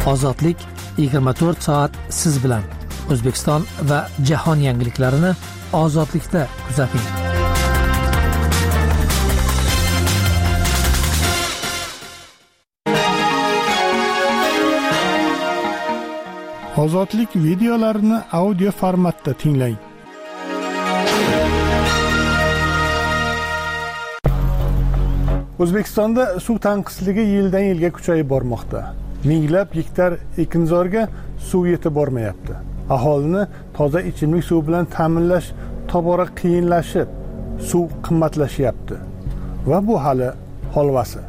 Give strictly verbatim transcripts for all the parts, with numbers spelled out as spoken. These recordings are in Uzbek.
Ozodlik yigirma to'rt soat siz bilan. O'zbekiston va jahon yangiliklarini Ozodlikda kuzating. Ozodlik videolarini audio formatda tinglang. O'zbekistonda suv tanqisligi yildan yilga kuchayib bormoqda. Minglab gektar ekinzorga suv yetib bormayapti. Aholini toza ichimlik suv bilan ta'minlash tobora qiyinlashib, suv qimmatlashyapti. Va bu hali holvasi.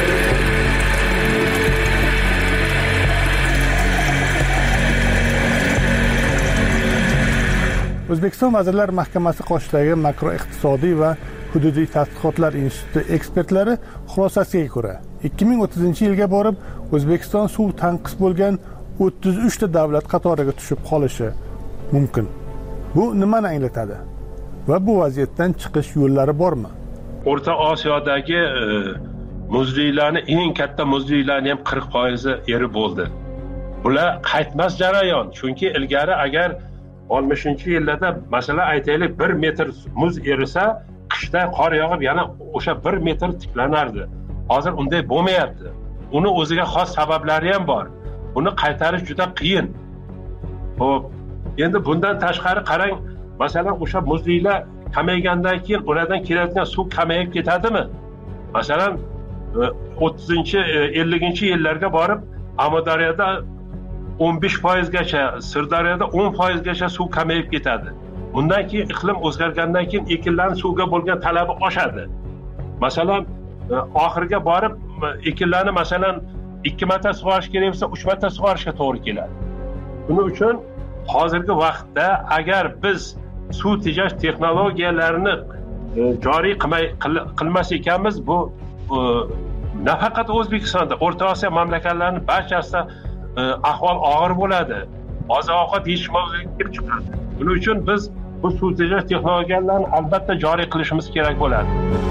O'zbekiston Vazirlar Mahkamasi qoshidagi makroiqtisodiy va hududiy tadqiqotlar instituti ekspertlari xulosasiga ko'ra, ikki ming o'ttizinchi yilga borib O'zbekiston suv tanqis bo'lgan o'ttiz uch ta davlat qatoriga tushib qolishi mumkin. Bu nimani anglatadi va bu vaziyatdan chiqish yo'llari bormi? O'rta Osiyodagi e, muzliklarni eng katta muzliklarni ham qirq foiz erib bo'ldi. Bular qaytmas jarayon, chunki ilgari agar oltmishinchi yillarda masalan aytaylik bir metr muz erisa, qishda qor yog'ib yana o'sha bir metr tiklanardi. Hozir unday bo'lmayapti. Uni o'ziga xos sabablari ham bor. Buni qaytarish juda qiyin. Xo'p, endi bundan tashqari qarang, masalan o'sha muzliklar kamaygandan keyin ulardan keladigan suv kamayib ketadimi? Masalan o'ttizinchi elliginchi yillarga borib Amudaryoda o'n besh foiz gacha, Sirdaryoda o'n foiz gacha suv kamayib ketadi. Bundan keyin iqlim o'zgargandan keyin ekinlarning suvga bo'lgan talabi oshadi. Masalan, oxirga borib ekinlarni masalan ikki marta sug'orish kerak bo'lsa, uch marta sug'orishga to'g'ri keladi. Buning uchun hozirgi vaqtda agar biz suv tejash texnologiyalarini joriy qilmay qilmas ekanmiz, bu nafaqat O'zbekistonda, O'rta Osiyo mamlakatlarining barchasida ahvol og'ir bo'ladi. Oziq-ovqat yetishmovchilik kelib chiqadi. Buning uchun biz bu suv tejash texnologiyalarini albatta joriy qilishimiz kerak bo'ladi.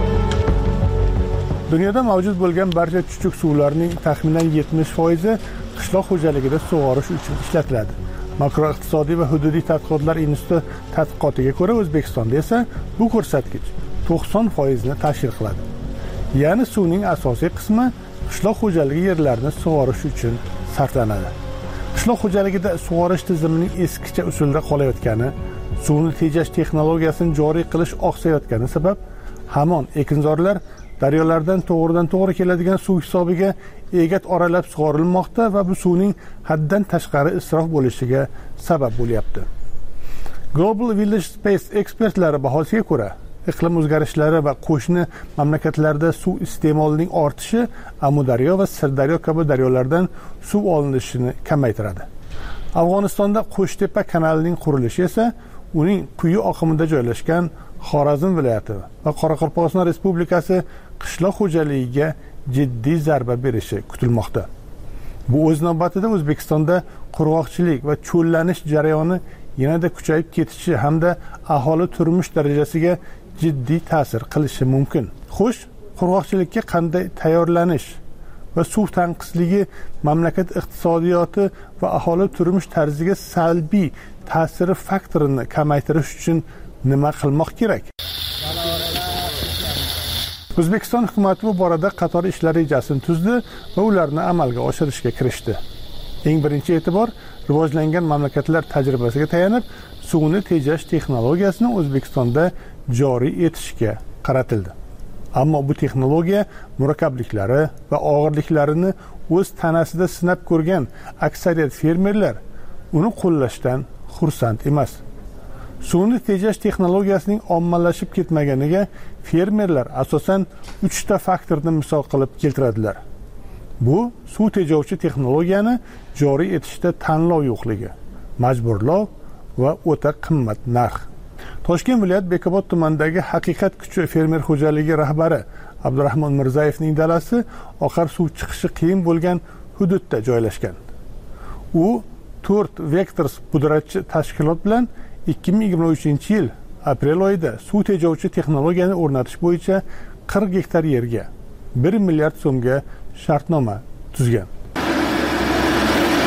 Dunyoda mavjud bo'lgan barcha chuchuk suvlarning taxminan yetmish foizi qishloq xo'jaligida sug'orish uchun ishlatiladi. Makroiqtisodiy va hududiy tadqiqotlar instituti tadqiqotiga ko'ra, O'zbekistonda esa bu ko'rsatkich to'qson foiz ni tashkil qiladi. Ya'ni suvning asosiy qismi qishloq xo'jaligi yerlarini sug'orish uchun sarflanadi. Qishloq xo'jaligida sug'orish tizimining eskicha usulda qolayotgani, suvni tejash texnologiyasini joriy qilish oqsayotgani sabab hamon ekinzorlar daryolardan to'g'ridan to'g'ri keladigan suv hisobiga egat oralab sug'orilmoqda va bu suvning haddan tashqari isrof bo'lishiga sabab bo'lyapti. Global Village Space ekspertlari bahosiga ko'ra, iqlim o'zgarishlari va qo'shni mamlakatlarda suv iste'molining ortishi Amudaryo va Sirdaryo kabi daryolardan suv olinishini kamaytiradi. Afg'onistonda Qo'shtepa kanalining qurilishi esa uning quyi oqimida joylashgan Xorazm viloyati va Qoraqalpog'iston Respublikasi qishloq xo'jaligiga jiddiy zarba berishi kutilmoqda. Bu o'z navbatida O'zbekistonda qurg'oqchilik va cho'llanish jarayoni yanada kuchayib ketishi hamda aholi turmush darajasiga jiddiy ta'sir qilishi mumkin. Xo'sh, qurg'oqchilikka qanday tayyorlanish va suv tanqisligi mamlakat iqtisodiyoti va aholi turmush tarziga salbiy ta'siri faktorini kamaytirish uchun nima qilmoq kerak? O'zbekiston hukumati bu borada qator ishlar rejasini tuzdi va ularni amalga oshirishga kirishdi. Eng birinchi e'tibor rivojlangan mamlakatlar tajribasiga tayanib, suvni tejash texnologiyasini O'zbekistonda joriy etishga qaratildi. Ammo bu texnologiya murakkabliklari va og'irliklarini o'z tanasida sinab ko'rgan aksariyat fermerlar uni qo'llashdan xursand emas. Suvni tejash texnologiyasining ommalashib ketmaganiga fermerlar asosan uch ta faktorni misol qilib keltiradilar. Bu suv tejovchi texnologiyani joriy etishda tanlov yo'qligi, majburlov va o'ta qimmat narx. Toshkent viloyat Bekobod tumanidagi Haqiqat kuchi fermer xo'jaligi rahbari Abdurahmon Mirzayevning dalasi oqar suv chiqishi qiyin bo'lgan hududda joylashgan. U to'rt Vectors pudratchi tashkilot bilan ikki ming yigirma uchinchi yil aprel oyida suv tejovchi texnologiyani o'rnatish bo'yicha qirq gektar yerga bir milliard so'mga shartnoma tuzgan.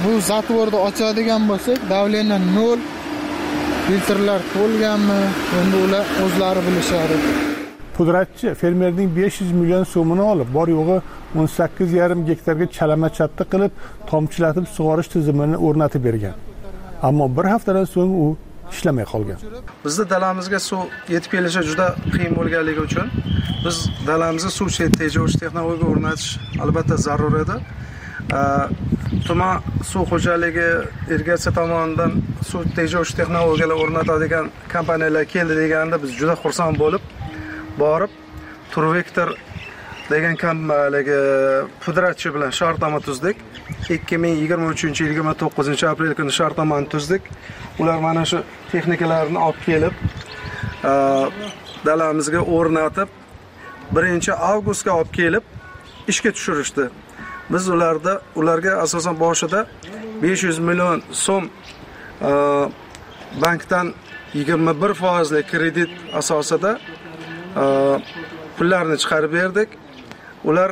bu zatvorni ochadigan bo'lsak, davleniya nol, filtrlar to'lganmi, endi ular o'zlari bilishadi. Pudratchi fermerning besh yuz million so'mini olib, bor yo'g'i o'n sakkiz yarim gektarga chalama-chatta qilib, tomchilatib sug'orish tizimini o'rnatib bergan. Ammo bir haftadan so'ng u ishlamay qolgan. Bizning dalamizga suv yetib kelishi juda qiyin bo'lganligi uchun biz dalamizga suv tejash texnologiya o'rnatish albatta zarur edi. Tuman suv xo'jaligi irrigatsiya tomonidan suv tejash texnologiyalar o'rnatadigan kompaniyalar keldi deganda biz juda xursand bo'lib, borib Turvektor degan kompaniyaga pudratchi bilan shartnoma tuzdik. ikki ming yigirma uchinchi yil yigirma to'qqizinchi aprel kuni shartnomani tuzdik. Ular mana shu texnikalarni olib kelib, dalamizga o'rnatib, birinchi avgustga olib kelib ishga tushirishdi. Biz ularda ularga asosan boshida besh yuz million so'm bankdan yigirma bir foizli kredit asosida pullarni chiqarib berdik. Ular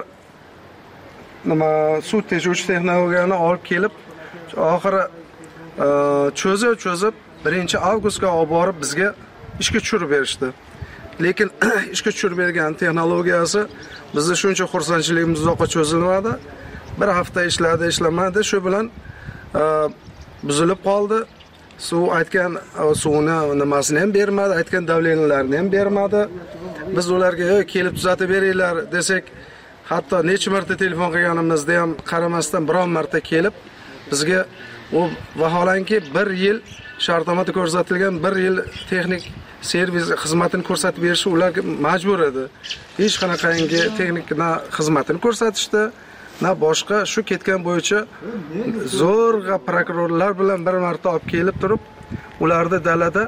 nima suv tejovchi texnologiyani olib kelib, oxiri cho'zib cho'zib birinchi avgustga olib borib bizga ishga tushirib berishdi. Lekin ishga tushirib bergan texnologiyasi bizni shuncha xursandchiligimiz uzoqqa cho'zilmadi. Bir hafta ishladi, ishlamadi. Shu bilan buzilib qoldi. Suv aytgan suvni nimasini ham bermadi, aytgan davleniyalarni ham bermadi. Biz ularga kelib tuzatib beringlar desak, hatto necha marta telefon qilganimizda ham qaramasdan biron marta kelib bizga u vaholanki bir yil shartnomada ko'rsatilgan bir yil texnik servis xizmatini ko'rsatib berish ularga majbur edi. Hech qanaqangi texnik xizmatini ko'rsatishdi, na boshqa shu ketgan bo'yicha zo'rg'a prokurorlar bilan bir marta olib kelib turib, ularni dalada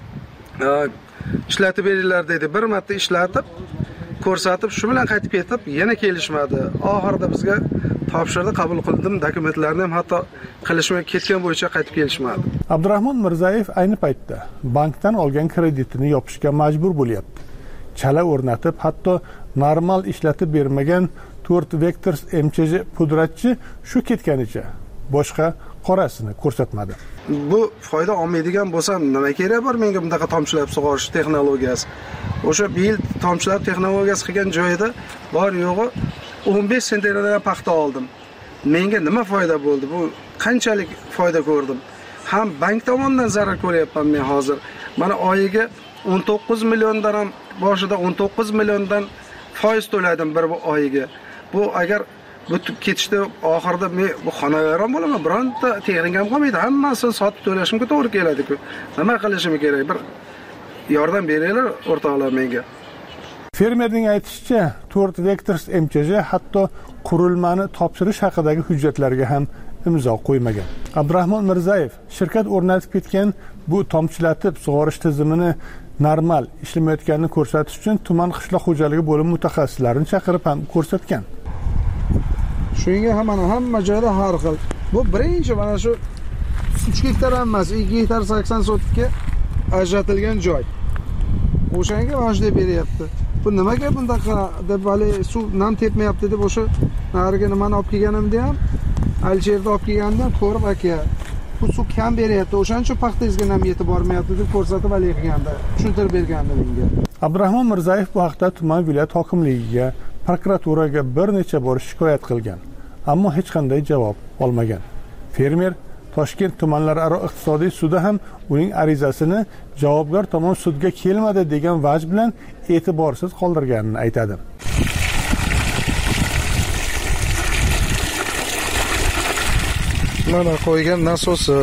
ishlatib beringlar dedi. Bir marta ishlatib ko'rsatib, shu bilan qaytib ketib, yana kelishmadi. Oxirida bizga topshirdi, qabul qildim, dokumentlarni ham hatto qilishmay ketgan bo'yicha qaytib kelishmadi. Abdurahmon Mirzayev ayni paytda bankdan olgan kreditini yopishga majbur bo'lyapti. Chala o'rnatib, hatto normal ishlatib bermagan to'rt Vector M C J pudratchi shu ketganicha boshqa qorasini ko'rsatmadi. Bu foyda olmaydigan bo'lsam, nima kerak bor menga bundaqa tomchilab sug'orish texnologiyasi? O'sha yil tomchilab texnologiyasi qilgan joyida bor yo'g'i o'n besh sentnerdan paxta oldim. Menga nima foyda bo'ldi? Bu qanchalik foyda ko'rdim? Ham bank tomonidan zarar ko'ryapman men hozir. Mana oyiga o'n to'qqiz milliondan ham boshida o'n to'qqiz milliondan foiz to'ladim bir oyiga. Bu agar bu ketishda oxirida men bu xonavayron bo'laman, bironta texnikam qolmaydi. Hammasini sotib to'lashimga to'g'ri keladi-ku. Nima qilishim kerak? Bir yordam beringlar o'rtoqlar menga. Fermerning aytishicha, to'rt Vector M C J hatto qurilmani topshirish haqidagi hujjatlarga ham imzo qo'ymagan. Abdurahmon Mirzayev shirkat o'rnatib ketgan bu tomchilatib sug'orish tizimini normal ishlamayotganini ko'rsatish uchun tuman qishloq xo'jaligi bo'limi mutaxassislarini chaqirib ham ko'rsatgan. Shunga hamma hamma joyda har xil. Bu birinchi mana shu uch gektar emas, ikki gektar sakson sotkga ajratilgan joy. O'shanga vajda beryapti. Bu nimaga bundaqa deb hali suv nam tepmayapti deb o'sha nariga nimani olib kelganimda ham Aljerda olib kelganda ko'rib aka, bu suv kam beryapti, o'shancha paxtangizga nam yetib bormayapti deb ko'rsatib hali qilganda, tushuntirib bergandi menga. Abdurahmon Mirzayev bu haqda tuman viloyat hokimligiga, prokuraturaga bir necha bor shikoyat qilgan, ammo hech qanday javob olmagan. Fermer Toshkent tumanlararo iqtisodiy sudi ham uning arizasini javobgar tomon sudga kelmadi degan vaj bilan e'tiborsiz qoldirganini aytadi. Mana qo'ygan nasosi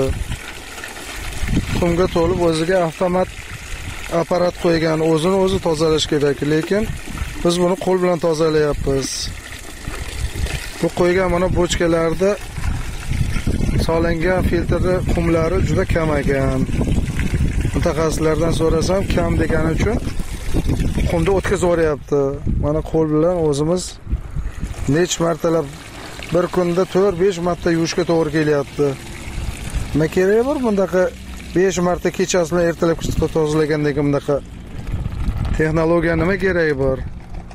qumga to'lib o'ziga avtomat apparat qo'ygan, o'zini o'zi tozalash kerak, lekin biz buni qo'l bilan tozalayapmiz. Bu qo'ygan mana bochkalarda solingan filtrli qumlari juda kam ekan. Mutaxassislardan so'rasam, kam degani uchun qumda o'tkazib yuboryapti. Mana qo'l bilan o'zimiz necha martalab bir kunda to'rt besh marta yuvishga to'g'ri kelyapti. Nima keragi bor bundaqa besh marta kechasi bilan ertalab tozalagandagi bundaqa texnologiya nima keragi bor?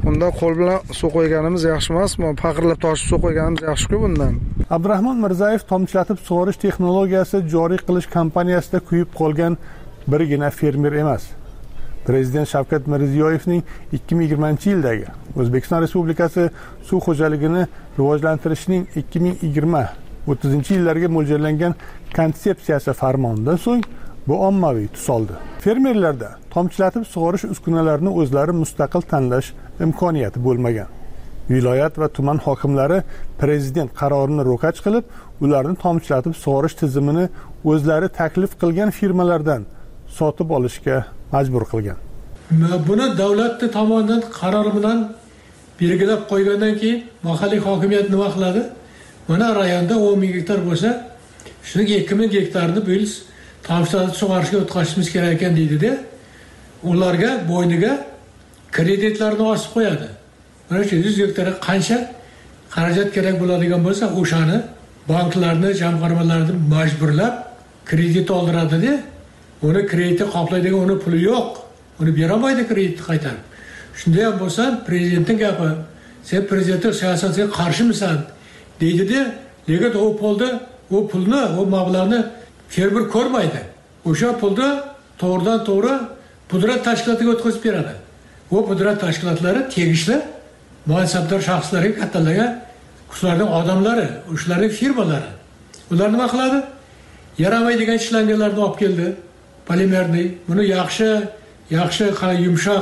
Bunda qo'l bilan suv qo'yganimiz yaxshi emasmi? Faqirlab toshib suv qo'yganimiz yaxshi-ku bundan. Abdurahmon Mirzayev tomchilatib sug'orish texnologiyasi joriy qilish kampaniyasida kuyib qolgan birgina fermer emas. Prezident Shavkat Mirziyoyevning ikki ming yigirmanchi yildagi O'zbekiston Respublikasi suv xo'jaligini rivojlantirishning ikki ming yigirma o'ttizinchi yillarga mo'ljallangan konsepsiyasi farmonidan so'ng bu ommaviy tus oldi. Fermerlarda tomchilatib sug'orish uskunalarini o'zlari mustaqil tanlash imkoniyati bo'lmagan. Viloyat va tuman hokimlari prezident qarorini ro'kach qilib, ularni tomchilatib sug'orish tizimini o'zlari taklif qilgan firmalardan sotib olishga majbur qilgan. Buni davlat tomonidan qaror bilan belgilab qo'ygandan keyin mahalliy hokimiyat nima qiladi? Mana rayonda o'n ming gektar bo'lsa, shuning ikki ming gektarni biz tomchilatib sug'orishga o'tkazishimiz kerak ekan deydi-da, ularga bo'yniga kreditlarni osib qo'yadi. Mana shu yuz gektarga qancha xarajat kerak bo'ladigan bo'lsa, o'shani banklarni, jamg'armalarni majburlab kredit oldiradi-da. Uni krediti qoplaydigan uni puli yo'q. Uni bera olmaydi kreditni qaytarib. Shunday ham bo'lsa, prezidentning gapi, sen prezidentning siyosatiga qarshimisan deydi-da, lekin u pulni, u pulni, u mablag'ni fermer ko'rmaydi. O'sha pulni to'g'ridan to'g'ri pudrat tashkilotiga o'tkazib beradi. Bu pudrat tashkilotlari tegishli mansabdor shaxslarga, kattalarga, xususiy odamlari, ularning firmalari. Ular nima qiladi? Yaramaydigan ishlanganlarni olib keldi. Polimerni, buni yaxshi, yaxshi qalay yumshoq,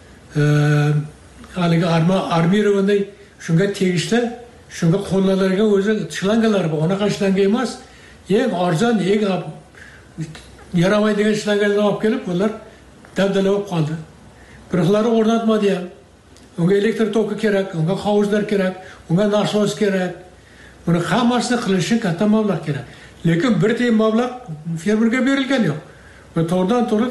haligi arma armirovanday shunga tegishli, shunga qo'llanilgan o'zi ishlanganlar bor. Unaqa ishlangan emas. Eng arzon, eng yaramaydigan ishlanganlarni olib kelib, ular dabdala bo'lib qoldi. Biroqlari o'rnatmadi ham. Unga elektr toki kerak, unga hovuzlar kerak, unga nasos kerak. Buni hammasini qilish uchun katta mablag' kerak. Lekin bir tiyin mablag' fermerga berilgan yo'q. Va to'g'ridan to'g'ri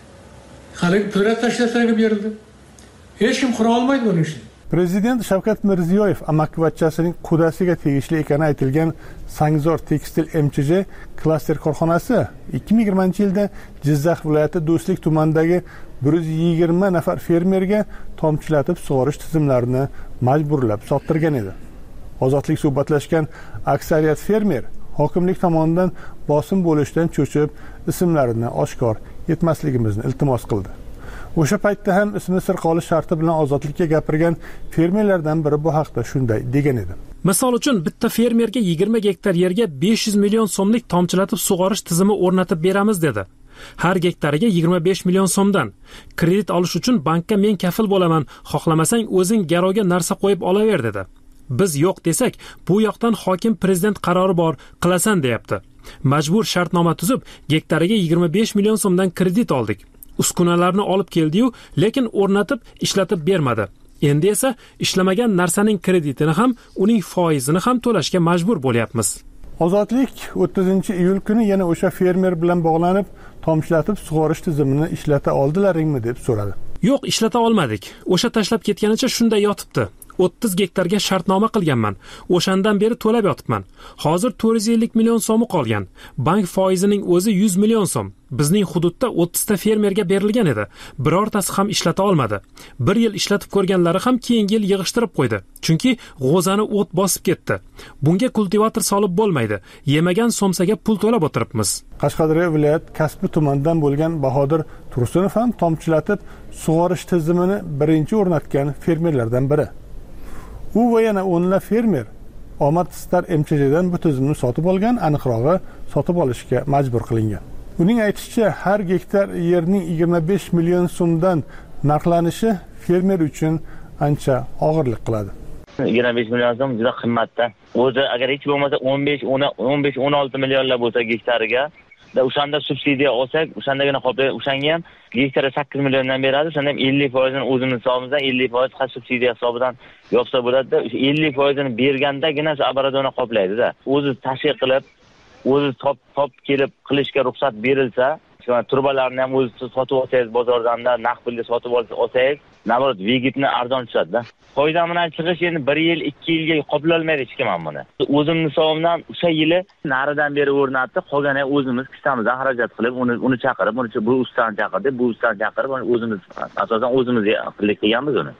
hali pudrat tashkilotlariga berildi. Hech kim qura olmaydi buning uchun. Prezident Shavkat Mirziyoyev amakivachchasining qudasiga tegishli ekani aytilgan Sangzor tekstil M Ch J klaster korxonasi ikki ming yigirmanchi yilda Jizzax viloyati Do'stlik tumanidagi bir yuz yigirma nafar fermerga tomchilatib sug'orish tizimlarini majburlab sottirgan edi. Ozodlik suhbatlashgan aksariyat fermer hokimlik tomonidan bosim bo'lishdan cho'chib, ismlarini oshkor etmasligimizni iltimos qildi. O'sha paytda ham ismini sir qolish sharti bilan ozodlikka gapirgan fermerlardan biri bu haqda shunday degan edi. Misol uchun bitta fermerga yigirma gektar yerga besh yuz million so'mlik tomchilatib sug'orish tizimi o'rnatib beramiz dedi. Har gektariga yigirma besh million so'mdan. Kredit olish uchun bankka men kafil bo'laman, xohlamasang o'zing garovga narsa qo'yib olaver dedi. Biz yo'q desak, bu yoqdan hokim prezident qarori bor, qilasan deyapti. Majbur shartnoma tuzib, gektariga yigirma besh million so'mdan kredit oldik. Uskunalarni olib keldi-yu, lekin o'rnatib, ishlatib bermadi. Endi esa ishlamagan narsaning kreditini ham, uning foizini ham to'lashga majbur bo'lyapmiz. Ozodlik o'ttizinchi iyul kuni yana o'sha fermer bilan bog'lanib, tomchilatib sug'orish tizimini ishlata oldilaringmi deb so'radi. Yo'q, ishlata olmadik. O'sha tashlab ketganicha shunday yotibdi. o'ttiz gektarga shartnoma qilganman. O'shandan beri to'lab yotibman. Hozir to'rt yuz ellik million so'mi qolgan. Bank foizining o'zi yuz million so'm. Bizning hududda o'ttiz ta fermerga berilgan edi. Birortasi ham ishlata olmadi. Bir yil ishlatib ko'rganlari ham keyingi yil yig'ishtirib qo'ydi. Chunki g'o'zani o't bosib ketdi. Bunga kultivator solib bo'lmaydi. Yemagan so'msaga pul to'lab o'tiribmiz. Qashqadaryo viloyat Kasbi tumanidan bo'lgan Bahodir Tursunov ham tomchilatib sug'orish tizimini birinchi o'rnatgan fermerlardan biri. U va yana o'nlab fermer Omad Star M Ch J'dan bu tizimni sotib olgan, aniqrog'i sotib olishga majbur qilingan. Uning aytishicha, har gektar yerning yigirma besh million so'mdan narxlanishi fermer uchun ancha og'irlik qiladi. yigirma besh million so'm juda qimmatda. O'zi agar hech bo'lmasa o'n besh o'n besh o'n olti millionlar bo'lsa gektariga, da o'shanda subsidiya olsak, o'shandagina qoplaydi. O'shanga ham gektariga sakkiz milliondan beradi. O'shanda ham ellik foizini o'zimiz hisobimizdan ellik foiz qas subsidiya hisobidan yopsa bo'ladi-da, o'sha ellik foizini bergandagina shu obradona qoplaydi-da. O'zi tashkil qilib, o'zi top top kelib qilishga ruxsat berilsa, turbalarni ham o'zi sotib olsangiz bozordan da naqd pulga sotib olsangiz, navrot vegitni arzon tushadi-da. Foyda bilan chiqish endi bir yil, ikki yilga qoplolmaydi hech kim ham buni. O'zim hisobimdan o'sha yili naridan beri o'rnatdi, qolgani o'zimiz kissamizdan xarajat qilib, uni uni chaqirib, uni bu ustani chaqirdi, bu ustani chaqirib, o'zimiz asosan o'zimiz qilib qilganmiz uni.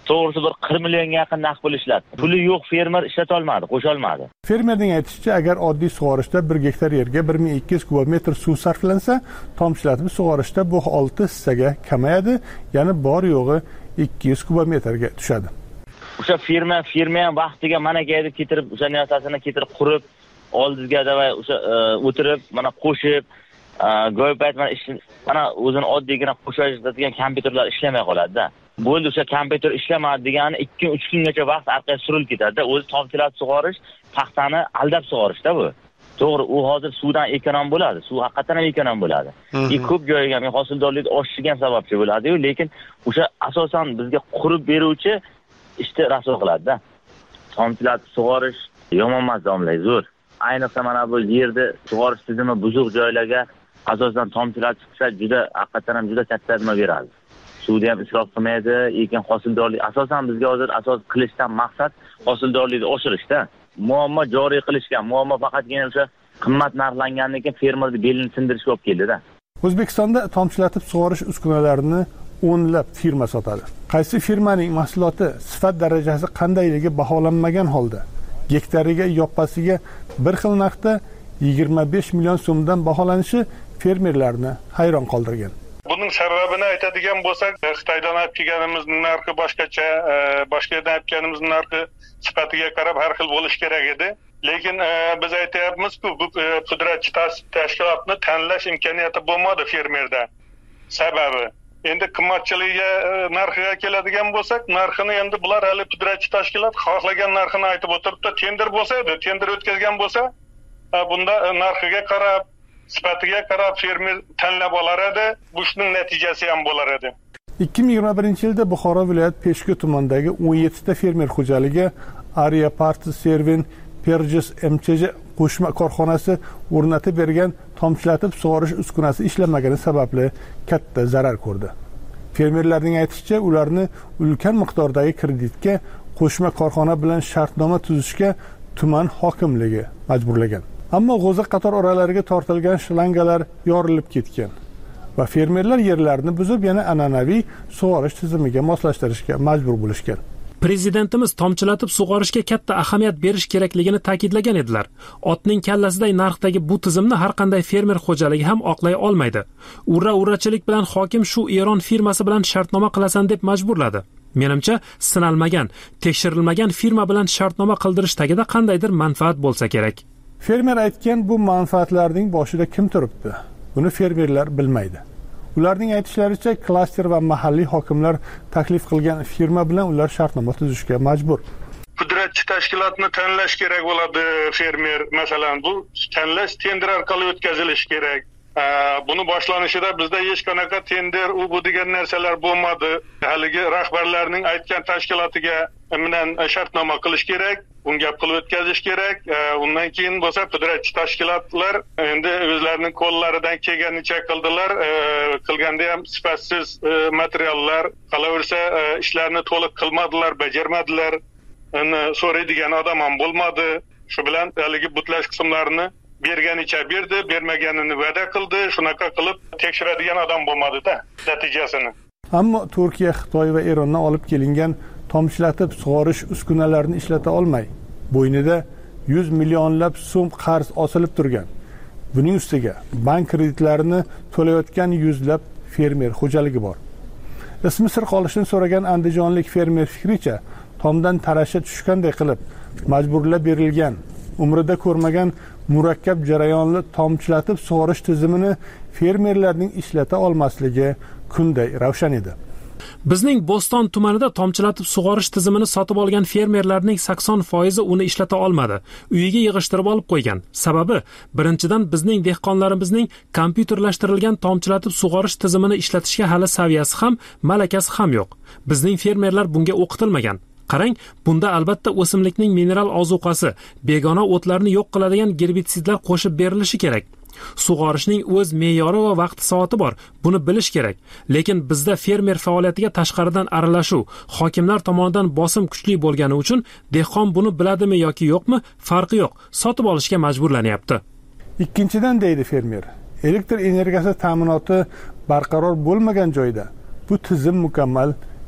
to'g'risi bir qirq millionga yaqin naqd pul ishlatdi. Puli yo'q fermer ishlata olmadi, qo'sha olmadi. Fermerning aytishicha, agar oddiy sug'orishda bir gektar yerga bir ming ikki yuz kubotmetr suv sarflansa, tomchilatib sug'orishda bu olti hissaga kamayadi, ya'ni bor yo'g'i ikki yuz kubotmetrga tushadi. O'sha firma firma ham vaqtiga mana kelib ketirib, o'sha narsasini ketirib qurib, oldizga davay o'sha o'tirib, mana qo'shib, go'ypayt mana ish, mana o'zini oddiygina qo'shadigan kompyuterlar ishlamay qoladi-da. Bo'ldi, o'sha kompyuter ishlamadi degani ikki uch kungacha vaqt orqaga surilib ketadi-da. O'zi tomchilatib sug'orish, paxtani aldab sug'orishda bu. To'g'ri, u hozir suvdan ekonom bo'ladi. Suv haqiqatan ham ekonom bo'ladi. I ko'p joyga men hosildorlikni oshishiga sababchi bo'ladi-yu, lekin o'sha asosan bizga qurib beruvchi ishni rasvo qiladi-da. Tomchilatib sug'orish yomon emas, domla, zo'r. Ayniqsa mana bu yerda sug'orish tizimi buzuq joylarga asosan tomchilatib chiqsa, juda haqiqatan ham juda katta nima beradi. Suvni ham isrof qilmaydi, lekin hosildorlik asosan bizga hozir asos qilishdan maqsad hosildorlikni oshirishda. Muammo joriy qilishgan, muammo faqatgina o'sha qimmat narxlangandan keyin fermerni belini sindirishga olib keldi-da. O'zbekistonda tomchilatib sug'orish uskunalarini o'nlab firma sotadi. Qaysi firmaning mahsuloti sifat darajasi qandayligi baholanmagan holda gektariga yoppasiga bir xil narxda yigirma besh million so'mdan baholanishi fermerlarni hayron qoldirgan. Buning sababini aytadigan bo'lsak, Xitoydan olib kelganimizning narxi boshqacha, boshqa yerdan olib kelganimizning narxi sifatiga qarab har xil bo'lishi kerak edi. Lekin biz aytayapmiz-ku, bu pudratchi tashkilotni tanlash imkoniyati bo'lmadi fermerda. Sababi endi qimmatchiligiga narxiga keladigan bo'lsak, narxini endi bular hali pudratchi tashkilot xohlagan narxini aytib o'tiribdi. Tender bo'lsa edi, tender o'tkazgan bo'lsa, bunda narxiga qarab, sifatiga qarab fermer tanlab olar edi. Bu ishning natijasi ham bo'lar edi. ikki ming yigirma birinchi yilda Buxoro viloyat Peshku tumanidagi o'n yetti ta fermer xo'jaligi Ariya Parti Servin Perjis M Ch J qo'shma korxonasi o'rnatib bergan tomchilatib sug'orish uskunasi ishlamagani sababli katta zarar ko'rdi. Fermerlarning aytishicha, ularni ulkan miqdordagi kreditga qo'shma korxona bilan shartnoma tuzishga tuman hokimligi majburlagan. Ammo g'o'za qator oralariga tortilgan shlangalar yorilib ketgan va fermerlar yerlarini buzib yana an'anaviy sug'orish tizimiga moslashtirishga majbur bo'lishgan. Prezidentimiz tomchilatib sug'orishga katta ahamiyat berish kerakligini ta'kidlagan edilar. Otning kallasiday narxdagi bu tizimni har qanday fermer xo'jaligi ham oqlay olmaydi. Urra-urrachilik bilan hokim shu Eron firmasi bilan shartnoma qilasan deb majburladi. Menimcha, sinalmagan, tekshirilmagan firma bilan shartnoma qildirish tagida qandaydir manfaat bo'lsa kerak. Fermer aytgan bu manfaatlarning boshida kim turibdi? Buni fermerlar bilmaydi. Ularning aytishlaricha, klaster va mahalliy hokimlar taklif qilgan firma bilan ular shartnoma tuzishga majbur. Pudratchi tashkilotni tanlash kerak bo'ladi fermer. Masalan, bu tanlash tender orqali o'tkazilishi kerak. Buni boshlanishida bizda hech qanaqa tender, u bu degan narsalar bo'lmadi. Haligi rahbarlarning aytgan tashkilotiga bilan shartnoma qilish kerak, bunga pul o'tkazish kerak. Undan keyin bo'lsa pudratchi tashkilotlar endi o'zlarining qo'llaridan kelganicha qildilar. Qilganda ham sifatsiz materiallar, qolaversa ishlarni to'liq qilmadilar, bajarmadilar. Uni so'raydigan odam ham bo'lmadi. Shu bilan haligi butlash qismlarini berganicha berdi, bermaganini va'da qildi. Shunaqa qilib tekshiradigan odam bo'lmadi-da natijasini. Ammo Turkiya, Xitoy va Erondan olib kelingan tomchilatib sug'orish uskunalarini ishlata olmay, bo'ynida yuz millionlab so'm qarz osilib turgan. Buning ustiga bank kreditlarini to'layotgan yuzlab fermer xo'jaligi bor. Ismi sir qolishini so'ragan andijonlik fermer fikricha, tomdan tarasha tushganday qilib majburlab berilgan, umrida ko'rmagan murakkab jarayonli tomchilatib sug'orish tizimini fermerlarning ishlata olmasligi kunday ravshan edi. Bizning Bo'ston tumanida tomchilatib sug'orish tizimini sotib olgan fermerlarning sakson foizi uni ishlata olmadi. Uyiga yig'ishtirib olib qo'ygan. Sababi, birinchidan bizning dehqonlarimizning kompyuterlashtirilgan tomchilatib sug'orish tizimini ishlatishga hali saviyasi ham, malakasi ham yo'q. Bizning fermerlar bunga o'qitilmagan. Qarang, bunda albatta o'simlikning mineral ozuqasi, begona o'tlarni yo'q qiladigan gerbitsidlar qo'shib berilishi kerak. Sug'orishning o'z me'yori va vaqt soati bor. Buni bilish kerak. Lekin bizda fermer faoliyatiga tashqaridan aralashuv, hokimlar tomonidan bosim kuchli bo'lgani uchun dehqon buni biladimi yoki yo'qmi, farqi yo'q, sotib olishga majburlanyapti. Ikkinchidan deydi fermer, elektr energiyasi ta'minoti barqaror bo'lmagan joyda bu tizim mukammal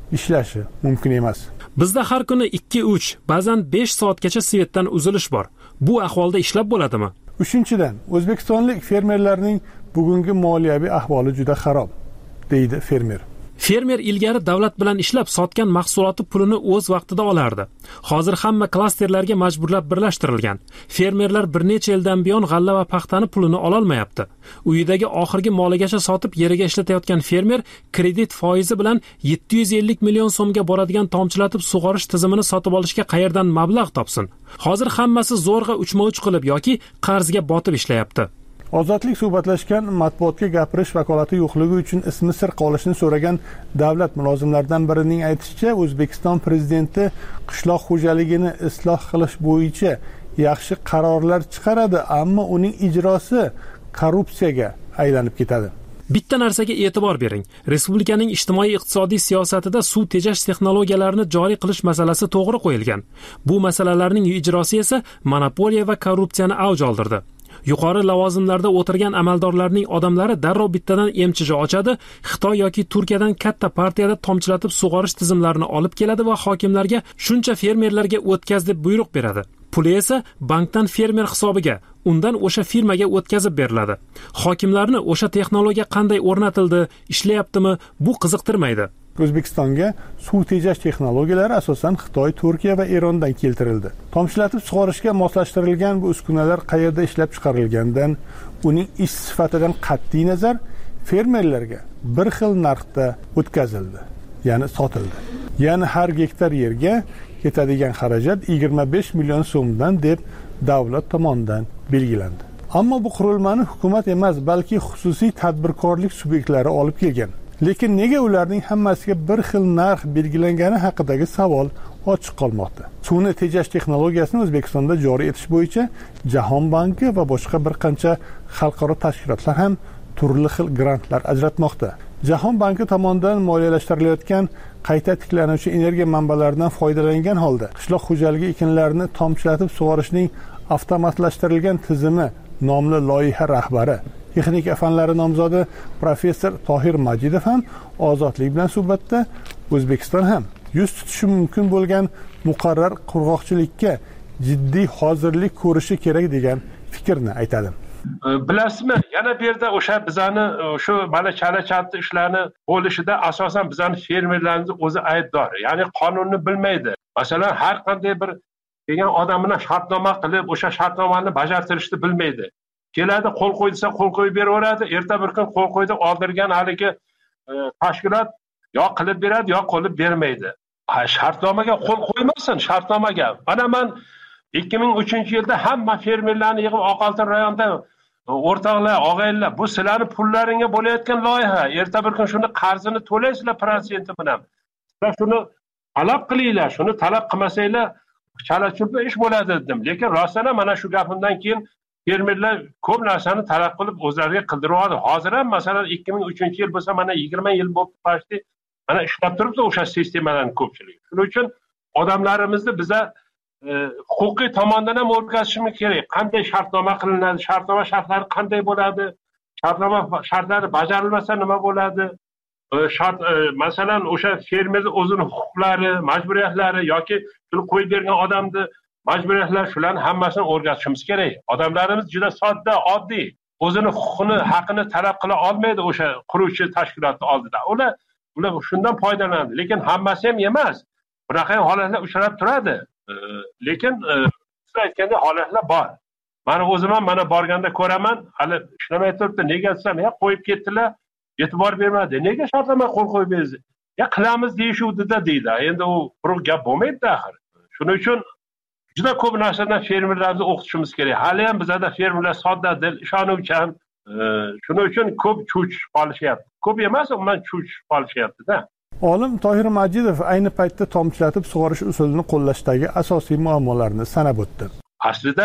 ishlashi mumkin emas. Bizda har kuni ikki uch, ba'zan besh soatgacha svetdan uzilish bor. Bu ahvolda ishlab bo'ladimi? Uchinchidan, o'zbekistonlik fermerlarning bugungi moliyaviy ahvoli juda xarob, deydi fermer. Fermer ilgari davlat bilan ishlab sotgan mahsuloti pulini o'z vaqtida olardi. Hozir hamma klasterlarga majburlab birlashtirilgan. Fermerlar bir necha yildan buyon g'alla va paxtani pulini ola olmayapti. Uyidagi oxirgi moligacha sotib yeriga ishlatayotgan fermer kredit foizi bilan yetti yuz ellik million so'mga boradigan tomchilatib sug'orish tizimini sotib olishga qayerdan mablag' topsin? Hozir hammasi zo'rg'a uchma-uch qilib yoki qarzga botib ishlayapti. Ozodlik suhbatlashgan matbuotga gapirish vakolati yo'qligi uchun ismi sir qolishini so'ragan davlat mulozimlaridan birining aytishicha, O'zbekiston prezidenti qishloq xo'jaligini isloh qilish bo'yicha yaxshi qarorlar chiqaradi, ammo uning ijrosi korrupsiyaga aylanib ketadi. Bitta narsaga e'tibor bering. Respublikaning ijtimoiy-iqtisodiy siyosatida suv tejash texnologiyalarini joriy qilish masalasi to'g'ri qo'yilgan. Bu masalalarning ijrosi esa monopoliya va korrupsiyani avj oldirdi. Yuqori lavozimlarda o'tirgan amaldorlarning odamlari darrov bittadan emchija ochadi, Xitoy yoki Turkiyadan katta partiyada tomchilatib sug'orish tizimlarini olib keladi va hokimlarga shuncha fermerlarga o'tkaz deb buyruq beradi. Puli esa bankdan fermer hisobiga, undan o'sha firmaga o'tkazib beriladi. Hokimlarni o'sha texnologiya qanday o'rnatildi, ishlayaptimi, bu qiziqtirmaydi. O'zbekistonga suv tejash texnologiyalari asosan Xitoy, Turkiya va Erondan keltirildi. Tomchilatib sug'orishga moslashtirilgan bu uskunalar qayerda ishlab chiqarilgandan, uning ish sifatidan qat'iy nazar fermerlarga bir xil narxda o'tkazildi, ya'ni sotildi. Ya'ni har gektar yerga ketadigan xarajat yigirma besh million so'mdan deb davlat tomonidan belgilandi. Ammo bu qurilmani hukumat emas, balki xususiy tadbirkorlik subyektlari olib kelgan. Lekin nega ularning hammasiga bir xil narx belgilangani haqidagi savol ochiq qolmoqda. Suvni tejash texnologiyasini O'zbekistonda joriy etish bo'yicha Jahon banki va boshqa bir qancha xalqaro tashkilotlar ham turli xil grantlar ajratmoqda. Jahon banki tomonidan moliyalashtirilgan qayta tiklanuvchi energiya manbalaridan foydalangan holda qishloq xo'jaligi ekinlarini tomchilatib sug'orishning avtomatlashtirilgan tizimi nomli loyiha rahbari, texnika fanlari nomzodi professor Tohir Majidov ham Ozodlik bilan suhbatda O'zbekiston ham yuz tutishi mumkin bo'lgan muqarrar qurg'oqchilikka jiddiy hozirlik ko'rishi kerak degan fikrni aytadi. Bilasizmi, yana bu yerda o'sha bizani shu mana chala-chatli ishlarni bo'lishida asosan bizani fermerlarimiz o'zi aybdor. Ya'ni qonunni bilmaydi. Masalan, har qanday bir kelgan odam bilan shartnoma qilib, o'sha shartnomani bajartirishni bilmaydi. Keladi, qo'l qo'ysa qo'l qo'yib beraveradi, erta bir kun qo'l qo'ydi, oldirgan haligi tashkilot yo qilib beradi, yo qilib bermaydi. Shartnomaga qo'l qo'ymasin, shartnomaga. Mana men ikki ming uchinchi yilda hamma fermerlarni yig'ib Oqoltin rayonida o'rtoqlar, og'aylar, bu sizlarni pullaringga bo'layotgan loyiha. Erta bir kun shuni qarzini to'laysizlar protsenti bilan. Sizlar shuni talab qilinglar, shuni talab qilmasanglar chala-chulpa ish bo'ladi dedim. Lekin rostdan mana shu gapimdan keyin fermerlar ko'p narsani talab qilib o'zlariga qildiradi. Hozir ham masalan ikki ming uchinchi yil bo'lsa mana yigirma yil bo'lib qoldi. Mana ishlab turibdi o'sha sistemalarning ko'pchiligi. Shuning uchun odamlarimizni biza e, huquqiy tomondan ham o'rgatishimiz kerak. Qanday shartnoma qilinadi, shartnoma shartlari qanday bo'ladi, shartnoma shartlari bajarilmasa nima bo'ladi? E, shart e, masalan o'sha fermerning o'zining huquqlari, majburiyatlari yoki pul qo'yib bergan odamni majburiyatlar, shularni hammasini o'rgatishimiz kerak. Odamlarimiz juda sodda, oddiy. O'zini huquqini, haqqini talab qila olmaydi o'sha quruvchi tashkilotning oldida. Ular ular shundan foydalanadi, lekin hammasi ham emas. Bunaqa holatlar uchrab turadi. E, lekin siz aytganda holatlar bor. Mana o'zim ham mana borganda ko'raman, hali ishlamay turibdi. Nega desam, ya qo'yib ketdilar, e'tibor bermadi. Nega shartnoma qo'l qo'yib berdi? Ya qilamiz deyishuvdi-da deydi. Endi u quruq gap bo'lmaydi axir. Shuning uchun juda ko'p narsadan fermerlarni o'qitishimiz kerak. Hali ham bizda fermerlar sodda dil, ishonuvchan. E, shuning uchun ko'p chuch qolishyapti. Ko'p emas, umuman chuch qolishyapti-da. Olim Tohir Majidov ayni paytda tomchilatib sug'orish usulini qo'llashdagi asosiy muammolarni sanab o'tdi. Aslida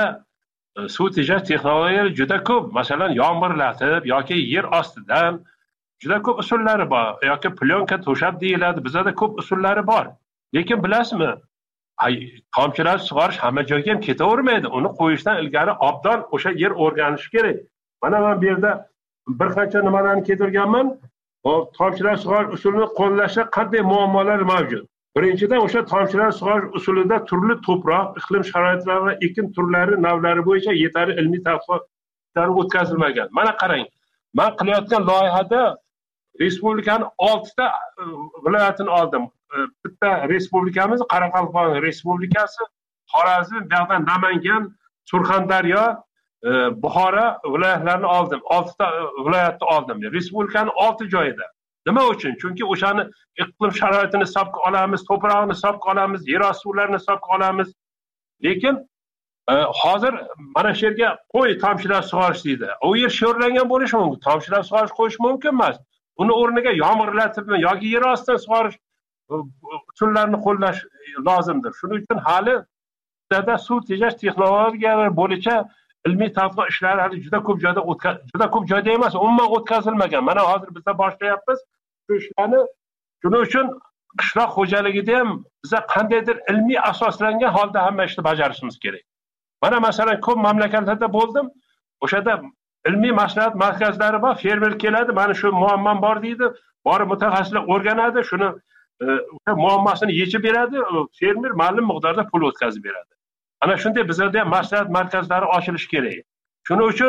suv tejash texnologiyalari juda ko'p. Masalan, yomg'irlatib yoki yer ostidan juda ko'p usullari bor. Yoki plyonka to'shab deyiladi. Bizda ko'p usullari bor. Lekin bilasizmi, tomchilatib sug'orish hamma joyga ham ketavermaydi. Uni qo'yishdan ilgari obdon o'sha yer o'rganish kerak. Mana men bu yerda bir qancha nimalarni keltirganman. hop tomchilatib sug'orish usulini qo'llashda qanday muammolar mavjud? Birinchidan, o'sha tomchilatib sug'orish usulida turli to'proq, iqlim sharoitlari va ekin turlari navlari bo'yicha yetarli ilmiy tadqiqotlar o'tkazilmagan. Mana qarang, men qilayotgan loyihada respublikaning oltita viloyatini oldim. Bitta respublikamiz Qoraqalpog'iston Respublikasi, Xorazm, bu yerdan Namangan, Surxondaryo, Buxoro viloyatlarini oldim. oltita viloyatni oldim. Respublikaning olti joyida. Nima uchun? Chunki o'shani iqlim sharoitini hisobga olamiz, to'prog'ini hisobga olamiz, yer osti suvlarini hisobga olamiz. Lekin hozir mana shu yerga qo'y tomchilab sug'orish deydi. U yer sho'rlangan bo'lishi mumkin. Tomchilab sug'orish qo'yish mumkin emas. Uni o'rniga yomg'irlatibmi yoki yer ostidan sug'orish usullarini qo'llash lozimdir. Shuning uchun hali da suv tejash texnologiyalari bo'yicha ilmiy tadqiqot ishlari hali juda ko'p joyda juda ko'p joyda emas, umuman o'tkazilmagan. Mana hozir biz boshlayapmiz shu ishlarni. Shuning uchun qishloq xo'jaligida ham biza qandaydir ilmiy asoslangan holda hamma ishni bajarishimiz kerak. Mana masalan ko'p mamlakatlarda bo'ldim. O'shada ilmiy maslahat markazlari bor, fermer keladi, mana shu muammom bor deydi, borib mutaxassislar o'rganadi, shuni o'sha muammosini yechib beradi, fermer ma'lum miqdorda pul o'tkazib beradi. Ana shunday bizlarda ham maslahat markazlari ochilishi kerak. Shuning uchun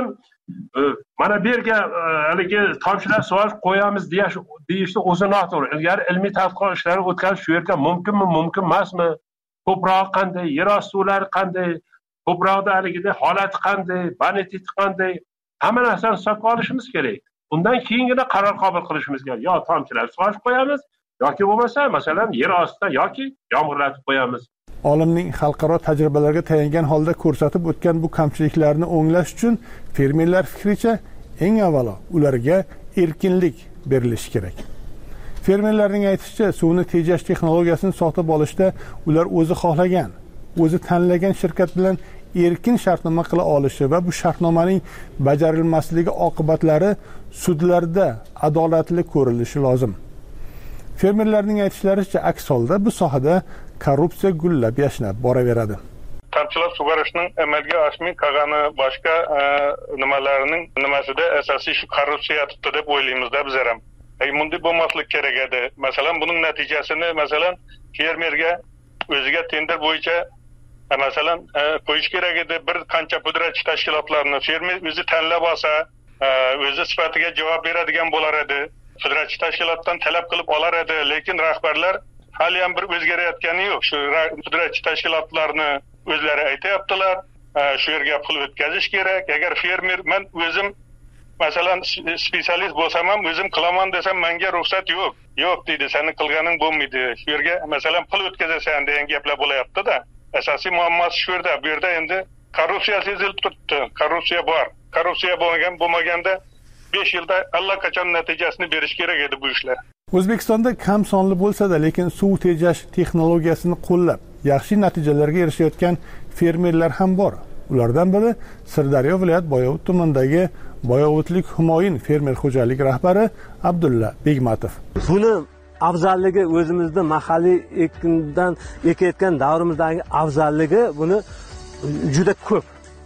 mana bu yerga haligi tomchilatib sug'orish qo'yamiz deyish deyishni o'zi noto'g'ri. Ilgari ilmiy tadqiqot ishlari o'tkazish shu yerga mumkinmi, mumkin emasmi? Ko'proq qanday, yer osti suvlari qanday, ko'proqda haligida holati qanday, boniteti qanday, hamma narsani hisobga olishimiz kerak. Undan keyingina qaror qabul qilishimiz kerak. Yo tomchilatib sug'orish qo'yamiz yoki bo'lmasa masalan yer ostidan yoki yomg'irlatib qo'yamiz. Olimning xalqaro tajribalarga tayangan holda ko'rsatib o'tgan bu kamchiliklarni o'nglash uchun fermerlar fikricha eng avvalo ularga erkinlik berilishi kerak. Fermerlarning aytishicha, suvni tejash texnologiyasini sotib olishda ular o'zi xohlagan, o'zi tanlagan shirkat bilan erkin shartnoma qila olishi va bu shartnomaning bajarilmasligi oqibatlari sudlarda adolatli ko'rilishi lozim. Fermerlarning aytishlaricha, aks holda bu sohada korrupsiya gullab yashnab boraveradi. Tomchilab sug'orishning amalga oshmay qolgani boshqa nimalarning nimasida asosiy shu korrupsiya yotibdi deb o'ylaymiz-da bizlar ham. Ey bunday bo'lmaslik kerak edi. Masalan, buning natijasini masalan fermerga o'ziga tender bo'yicha masalan qo'yish kerak edi. Bir qancha pudratchi tashkilotlarni fermer o'zi tanlab olsa, o'zi sifatiga javob beradigan bo'lar edi. Pudratchi tashkilotdan talab qilib olar edi, lekin rahbarlar hali ham bir o'zgarayotgani yo'q. Shu pudratchi tashkilotlarni o'zlari aytayaptilar, shu yerga pul o'tkazish kerak. Agar fermer men o'zim masalan spetsialist bo'lsam ham o'zim qilaman desam menga ruxsat yo'q. Yo'q deydi, seni qilganing bo'lmaydi. Shu yerga masalan pul o'tkazasan degan gaplar bo'layapti-da. Asosiy muammo shu yerda. Bu yerda endi korrupsiya sezilib turibdi. Korrupsiya bor. Korrupsiya bo'lmagan bo'lmaganda besh yilda allaqachon natijasini berish kerak edi bu ishlar. O'zbekistonda kam sonli bo'lsa-da, lekin suv tejash texnologiyasini qo'llab yaxshi natijalarga erishayotgan fermerlar ham bor. Ulardan biri Sirdaryo viloyat Boyovut tumanidagi Boyovutlik Humoyin fermer xo'jaligi rahbari Abdulla Begmatov. Buni afzalligi o'zimizda mahalliy ekindan ekayotgan davrimizdagi afzalligi buni juda ko'p.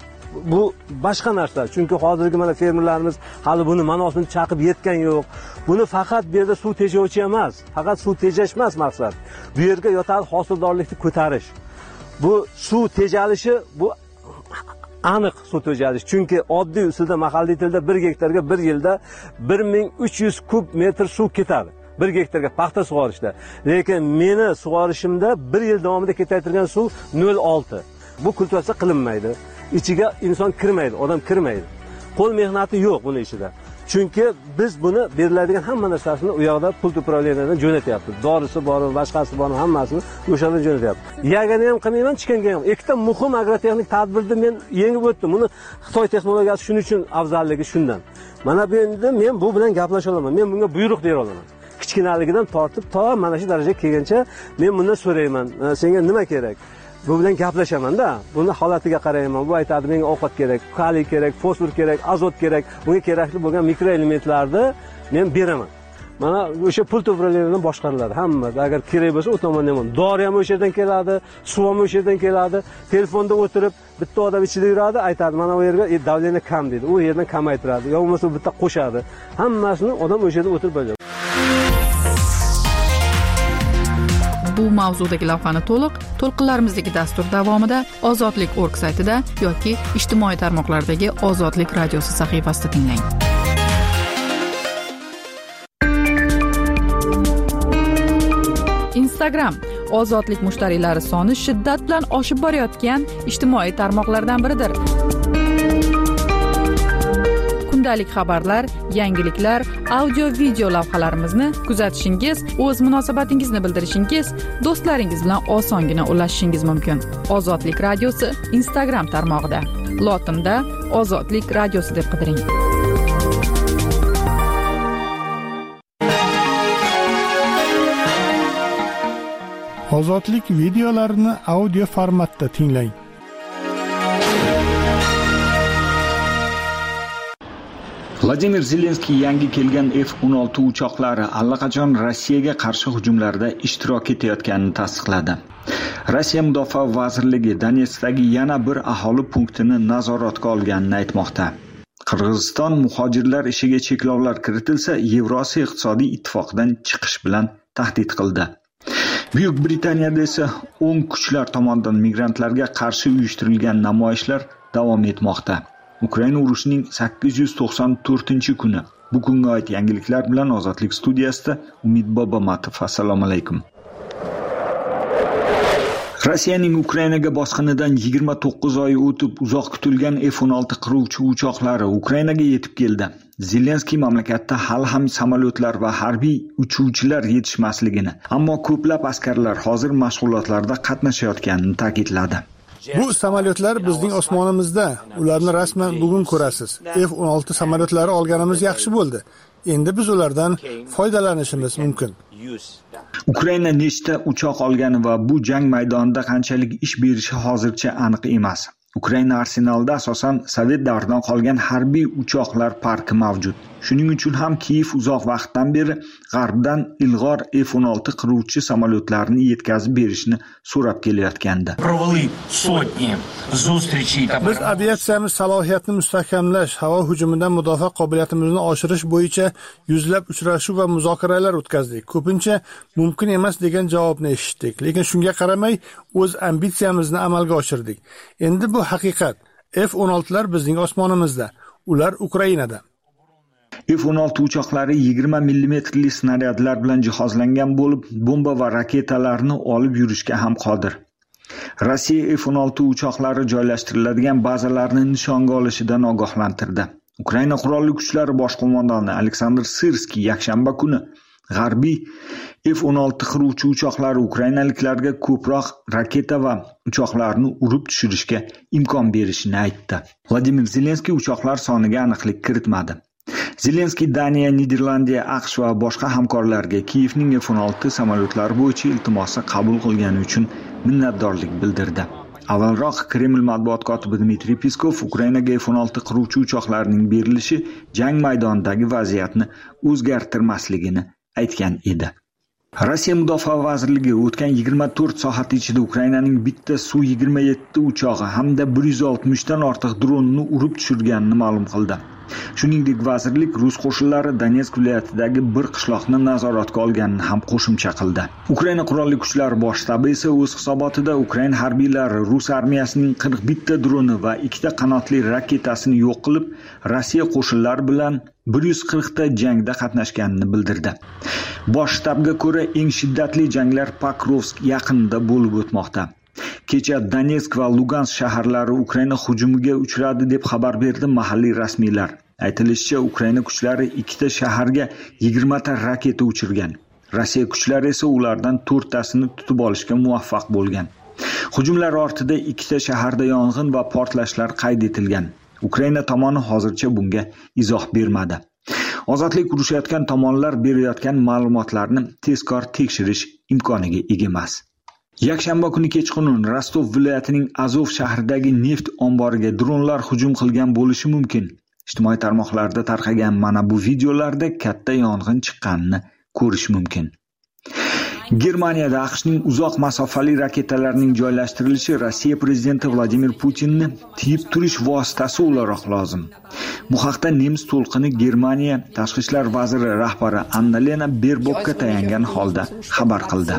Bu boshqa narsa. Chunki hozirgi mana fermerlarimiz hali buni ma'nosini chaqib yetgan yo'q. Buni faqat bu yerda suv tejovchi emas, faqat suv tejash emas maqsad. Bu yerga yotar hosildorlikni ko'tarish. Bu suv tejalishi bu aniq suv tejalish. Chunki oddiy usulda mahalliy tilda bir gektarga bir yilda bir ming uch yuz kub metr suv ketadi. bir gektarga paxta sug'orishda. Lekin meni sug'orishimda bir yil davomida ketayotgan suv nol olti. Bu kultivatsiya qilinmaydi. İçiga inson kirmaydi, odam kirmaydi. Qo'l mehnati yo'q buni ichida. Chunki biz buni beriladigan hamma narsasini u yoqda pul upravleniyadan jo'natyapmiz. Dorisi bor, boshqasi bor, hammasini o'shadan jo'natyapmiz. Yagani ham qilmayman, chiqanga ham. Ikkita muhim agrotexnik tadbirni men yengib o'tdim. Buni Xitoy texnologiyasi shuning uchun afzalligi shundan. Mana bu endi men bu bilan gaplasha olaman. Men bunga buyruq bera olaman. Kichkinaligidan tortib to mana shu darajaga kelguncha men bundan so'rayman. Senga nima kerak? Bu bilan gaplashaman-da. Buni holatiga qarayman. Bu aytadi, menga ovqat kerak, kaliy kerak, fosfor kerak, azot kerak. Bunga kerakli bo'lgan mikroelementlarni men beraman. Mana o'sha pul to'planganidan boshqariladi hamma. Agar kerak bo'lsa, u tomondan ham dori ham o'sha yerdan keladi, suv ham o'sha yerdan keladi. Telefonda o'tirib bitta odam ichida yuradi, aytadi, mana bu yerga davleniya kam deydi. U yerdan kamaytiradi. Yo bo'lmasa bitta qo'shadi. Hammasini odam o'sha yerda o'tirib bajaradi. bu mavzudagi lavhani to'liq to'lqinlarimizdagi dastur davomida Ozodlik nokta org saytida yoki ijtimoiy tarmoqlardagi Ozodlik radiosi sahifasida tinglang. Instagram Ozodlik mushtariylari soni shiddat bilan oshib borayotgan ijtimoiy tarmoqlardan biridir. Kundalik xabarlar, yangiliklar, audio-video lavhalarimizni kuzatishingiz, o'z munosabatingizni bildirishingiz, do'stlaringiz bilan osongina ulashishingiz mumkin. Ozodlik radiosi Instagram tarmog'ida. Lotinda Ozodlik radiosi deb qidiring. Ozodlik videolarini audio formatda tinglang. Vladimir Zelenskiy yangi kelgan F o'n olti uchoqlari allaqachon Rossiyaga qarshi hujumlarda ishtirok etayotganini tasdiqladi. Rossiya Mudofaa vazirligi Donetskdagi yana bir aholi punktini nazoratga olganini aytmoqda. Qirg'iziston muhojirlar ishiga cheklovlar kiritilsa, Yevrosiyo iqtisodiy ittifoqidan chiqish bilan tahdid qildi. Buyuk Britaniyada esa o'ng kuchlar tomonidan migrantlarga qarshi uyushtirilgan namoyishlar davom etmoqda. Ukraina urushining sakkiz yuz to'qson to'rtinchi kuni. Bugunga oid yangiliklar bilan Ozodlik studiyasida Umid Bobomatov. Assalomu alaykum. Rossiyaning Ukrainaga bosqinidan yigirma to'qqiz oy o'tib uzoq kutilgan F o'n olti qiruvchi uchoqlari Ukrainaga yetib keldi. Zelenskiy mamlakatda hali ham samolyotlar va harbiy uchuvchilar yetishmasligini, ammo ko'plab askarlar hozir mashg'ulotlarda qatnashayotganini ta'kidladi. Bu samolyotlar bizning osmonimizda. Ularni rasman bugun ko'rasiz. F o'n olti samolyotlari olganimiz yaxshi bo'ldi. Endi biz ulardan foydalanishimiz mumkin. Ukraina nechta uchoq olgani va bu jang maydonida qanchalik ish berishi hozircha aniq emas. Ukraina arsenalida asosan Sovet davridan qolgan harbiy uchoqlar parki mavjud. Shuning uchun ham Kiyev uzoq vaqtdan beri g'arbdan ilg'or F o'n olti qiruvchi samolyotlarini yetkazib berishni so'rab kelayotgandi. Biz aviatsiyamiz salohiyatini mustahkamlash, havo hujumidan mudofaa qobiliyatimizni oshirish bo'yicha yuzlab uchrashuv va muzokaralar o'tkazdik. Ko'pincha mumkin emas degan javobni eshitdik, lekin shunga qaramay o'z ambitsiyamizni amalga oshirdik. Endi bu haqiqat. F o'n oltilar bizning osmonimizda, ular Ukrainada. F o'n olti uchoqlari yigirma millimetrli snaryadlar bilan jihozlangan bo'lib, bomba va raketalarni olib yurishga ham qodir. Rossiya F o'n olti uchoqlari joylashtiriladigan bazalarni nishonga olishidan ogohlantirdi. Ukraina qurolli kuchlari bosh qo'mondoni Aleksandr Sirskiy yakshanba kuni g'arbiy F o'n olti qiruvchi uchoqlari ukrainaliklarga ko'proq raketa va uchoqlarni urib tushirishga imkon berishini aytdi. Vladimir Zelenskiy uchoqlar soniga aniqlik kiritmadi. Zelenskiy Daniya, Niderlandiya, AQSh va boshqa hamkorlarga Kiyevning F o'n olti samolyotlari bo'yicha iltimosni qabul qilgani uchun minnatdorlik bildirdi. Avvalroq Kreml matbuot kotibi Dmitriy Peskov Ukrainaga F o'n olti qiruvchi uchoqlarining berilishi jang maydonidagi vaziyatni o'zgartirmasligini aytgan edi. Rossiya Mudofaa vazirligi o'tgan yigirma to'rt soat ichida Ukrainaning bitta Su yigirma yetti uchog'i hamda bir yuz oltmish dan ortiq dronni urib tushirganini ma'lum qildi. Shuningdek, vazirlik rus qo'shinlari Donetsk viloyatidagi bir qishloqni nazoratga olganini ham qo'shimcha qildi. Ukraina qurolli kuchlari bosh shtabi esa o'z hisobotida Ukraina harbiylari Rus armiyasining qirq bitta droni va ikkita qanotli raketasini yo'q qilib, Rossiya qo'shinlari bilan bir yuz qirq ta jangda qatnashganini bildirdi. Bosh shtabga ko'ra, eng shiddatli janglar Pokrovsk yaqinida bo'lib o'tmoqda. Kecha Donetsk va Lugansk shaharlari Ukraina hujumiga uchradi deb xabar berdi mahalliy rasmiylar. Aytilishicha, Ukraina kuchlari ikkita shaharga yigirma ta raketa uchirgan. Rossiya kuchlari esa ulardan to'rttasini tutib olishga muvaffaq bo'lgan. Hujumlar ortida ikkita shaharda yong'in va portlashlar qayd etilgan. Ukraina tomoni hozircha bunga izoh bermadi. Ozodlik urushayotgan tomonlar berayotgan ma'lumotlarni tezkor tekshirish imkoniga ega emas. Yakshanba kuni kechqurun Rostov viloyatining Azov shahridagi neft omboriga dronlar hujum qilgan bo'lishi mumkin. Ijtimoiy tarmoqlarda tarqagan mana bu videolarda katta yong'in chiqqanini ko'rish mumkin. Germaniyada AQShning uzoq masofali raketalarining joylashtirilishi Rossiya prezidenti Vladimir Putinni tiyib turish vositasi o'laroq lozim. Bu haqda nemis to'lqini Germaniya tashqi ishlar vaziri rahbari Annalena Baerbockga tayangan holda xabar qildi.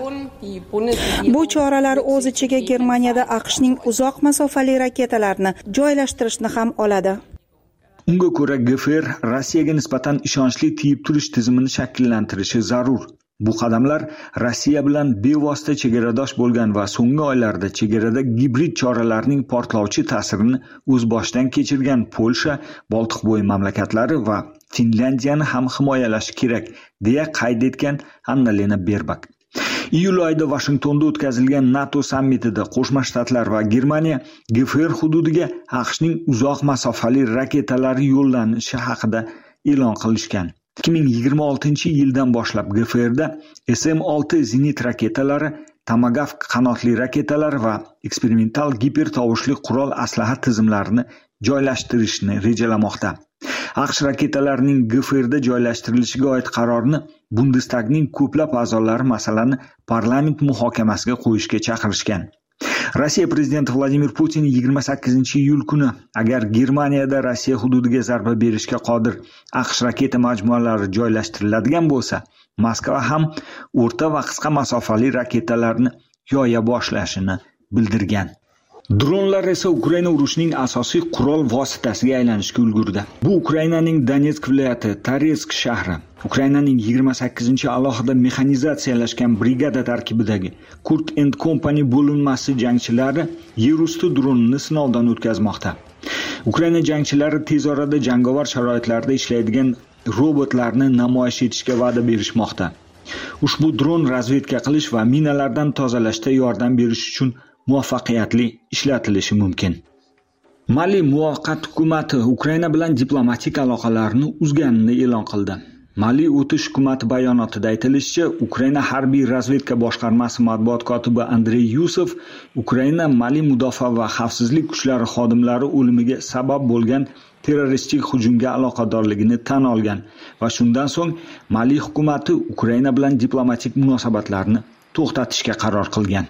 Bu choralar o'z ichiga Germaniyada AQShning uzoq masofali raketalarini joylashtirishni ham oladi. Unga ko'ra G F R Rossiyaga nisbatan ishonchli tiyib turish tizimini shakllantirishi zarur. Bu qadamlar Rossiya bilan bevosita chegaradosh bo'lgan va so'nggi oylarda chegarada gibrid choralarning portlovchi ta'sirini o'z boshidan kechirgan Polsha, Boltiqbo'yi mamlakatlari va Finlandiyani ham himoyalashi kerak, deya qayd etgan Annalena Baerbock. Iyul oyida Washingtonda o'tkazilgan NATO sammitida Qo'shma Shtatlar va Germaniya G F R hududiga AQShning uzoq masofali raketalari yo'llanishi haqida e'lon qilishgan. ikki ming yigirma oltinchi yildan boshlab G F R'da S M olti zenit raketalari, Tomahawk qanotli raketalar va eksperimental gipertovushli qurol aslaha tizimlarini joylashtirishni rejalamoqda. AQSh raketalarining G F R'da joylashtirilishiga oid qarorni Bundestagning ko'plab a'zolari masalani parlament muhokamasiga qo'yishga chaqirishgan. Rossiya prezidenti Vladimir Putin yigirma sakkizinchi iyul kuni agar Germaniyada Rossiya hududiga zarba berishga qodir AQSh raketa majmualari joylashtiriladigan bo'lsa, Moskva ham o'rta va qisqa masofali raketalarni yoya boshlashini bildirgan. Dronlar esa Ukraina urushining asosiy qurol vositasiga aylanishga ulgurdi. Bu Ukrainaning Donetsk viloyati Toretsk shahri, Ukrainaning yigirma sakkizinchi alohida mexanizatsiyalashgan brigada tarkibidagi Kurt and Company bo'linmasi jangchilari yer usti dronini sinovdan o'tkazmoqda. Ukraina jangchilari tez orada jangovar sharoitlarda ishlaydigan robotlarni namoyish etishga va'da berishmoqda. Ushbu dron razvedka qilish va minalardan tozalashda yordam berish uchun muvaffaqiyatli ishlatilishi mumkin. Mali muvaqqat hukumati Ukraina bilan diplomatik aloqalarni uzganini e'lon qildi. Mali o'tish hukumati bayonotida aytilishicha, Ukraina harbiy razvedka boshqarmasi matbuot kotibi Andrey Yusov Ukraina Mali mudofaa va xavfsizlik kuchlari xodimlari o'limiga sabab bo'lgan terroristik hujumga aloqadorligini tan olgan va shundan so'ng Mali hukumati Ukraina bilan diplomatik munosabatlarni to'xtatishga qaror qilgan.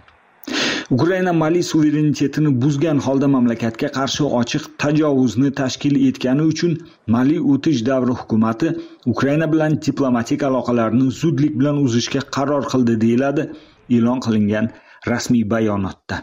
Ukraina Mali suverenitetini buzgan holda mamlakatga qarshi ochiq tajovuzni tashkil etgani uchun Mali o'tish davri hukumati Ukraina bilan diplomatik aloqalarni zudlik bilan uzishga qaror qildi, deyiladi e'lon qilingan rasmiy bayonotda.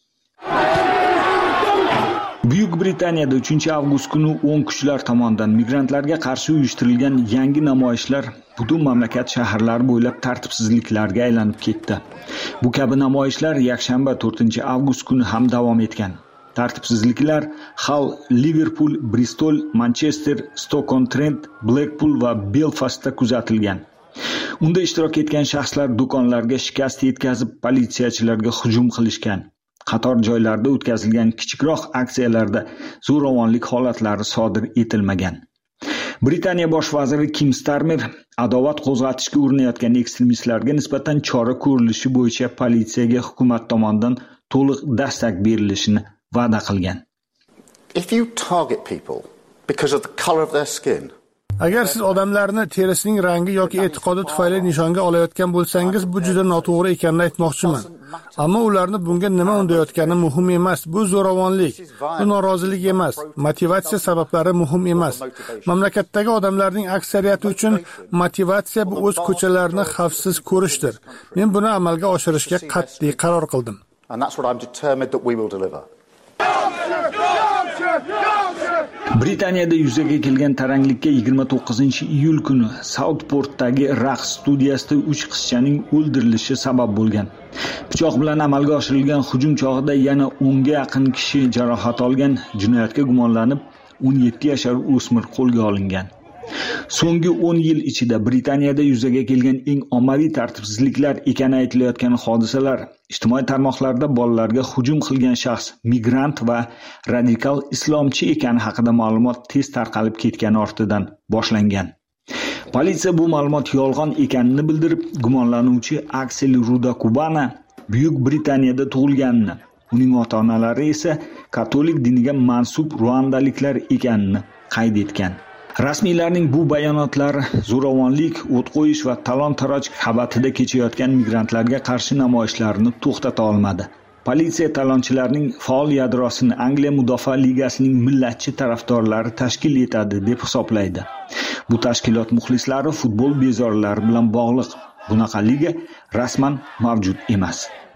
Buyuk Britaniyada uchinchi avgust kuni o'ng kuchlar tomonidan migrantlarga qarshi uyushtirilgan yangi namoyishlar butun mamlakat shaharlari bo'ylab tartibsizliklarga aylanib ketdi. Bu kabi namoyishlar yakshanba to'rtinchi avgust kuni ham davom etgan. Tartibsizliklar Hull, Liverpool, Bristol, Manchester, Stoke-on-Trent, Blackpool va Belfastda kuzatilgan. Unda ishtirok etgan shaxslar do'konlarga shikast yetkazib, politsiyachilarga hujum qilishgan. Qator joylarda o'tkazilgan kichikroq aksiyalarda zo'ravonlik holatlari sodir etilmagan. Britaniya bosh vaziri Kim Starmer adovat qo'zg'atishga urinayotgan ekstremistlarga nisbatan chora ko'rilishi bo'yicha politsiyaga hukumat tomonidan to'liq dastak berilishini va'da qilgan. If you target people because of the color of their skin, agar siz odamlarni terisining rangi yoki e'tiqodi tufayli nishonga olayotgan bo'lsangiz, bu juda noto'g'ri ekanini aytmoqchiman. Ammo ularni bunga nima undayotgani muhim emas. Bu zo'ravonlik, bu norozilik emas. Motivatsiya sabablari muhim emas. Mamlakatdagi odamlarning aksariyati uchun motivatsiya bu o'z ko'chalarini xavfsiz ko'rishdir. Men buni amalga oshirishga qat'iy qaror qildim. And that's what I'm determined that we will deliver. Britaniyada yuzaga kelgan taranglikka yigirma to'qqizinchi iyul kuni Southportdagi raqs studiyasida uch qizchaning o'ldirilishi sabab bo'lgan. Pichoq bilan amalga oshirilgan hujum chog'ida yana o'nga yaqin kishi jarohat olgan. Jinoyatga gumonlanib o'n yetti yashar o'smir qo'lga olingan. So'nggi o'n yil ichida Britaniyada yuzaga kelgan eng ommaviy tartibsizliklar ekani aytilayotgan hodisalar ijtimoiy tarmoqlarda bolalarga hujum qilgan shaxs migrant va radikal islomchi ekani haqida ma'lumot tez tarqalib ketgani ortidan boshlangan. Politsiya bu ma'lumot yolg'on ekanini bildirib, gumonlanuvchi Aksel Rudakubana Buyuk Britaniyada tug'ilganini, uning ota-onalari esa katolik diniga mansub ruandaliklar ekanini qayd etgan. Rasmiylarning bu bayonotlari zo'ravonlik, o't qo'yish va talon-taroj qabatida kechayotgan migrantlarga qarshi namoyishlarni to'xtata olmadi. Politsiya talonchilarning faol yadrosini Angliya Mudofaa ligasining millatchi tarafdorlari tashkil etadi deb hisoblaydi. Bu tashkilot muxlislari futbol bezorlari bilan bog'liq. Bunaqa liga rasman mavjud emas.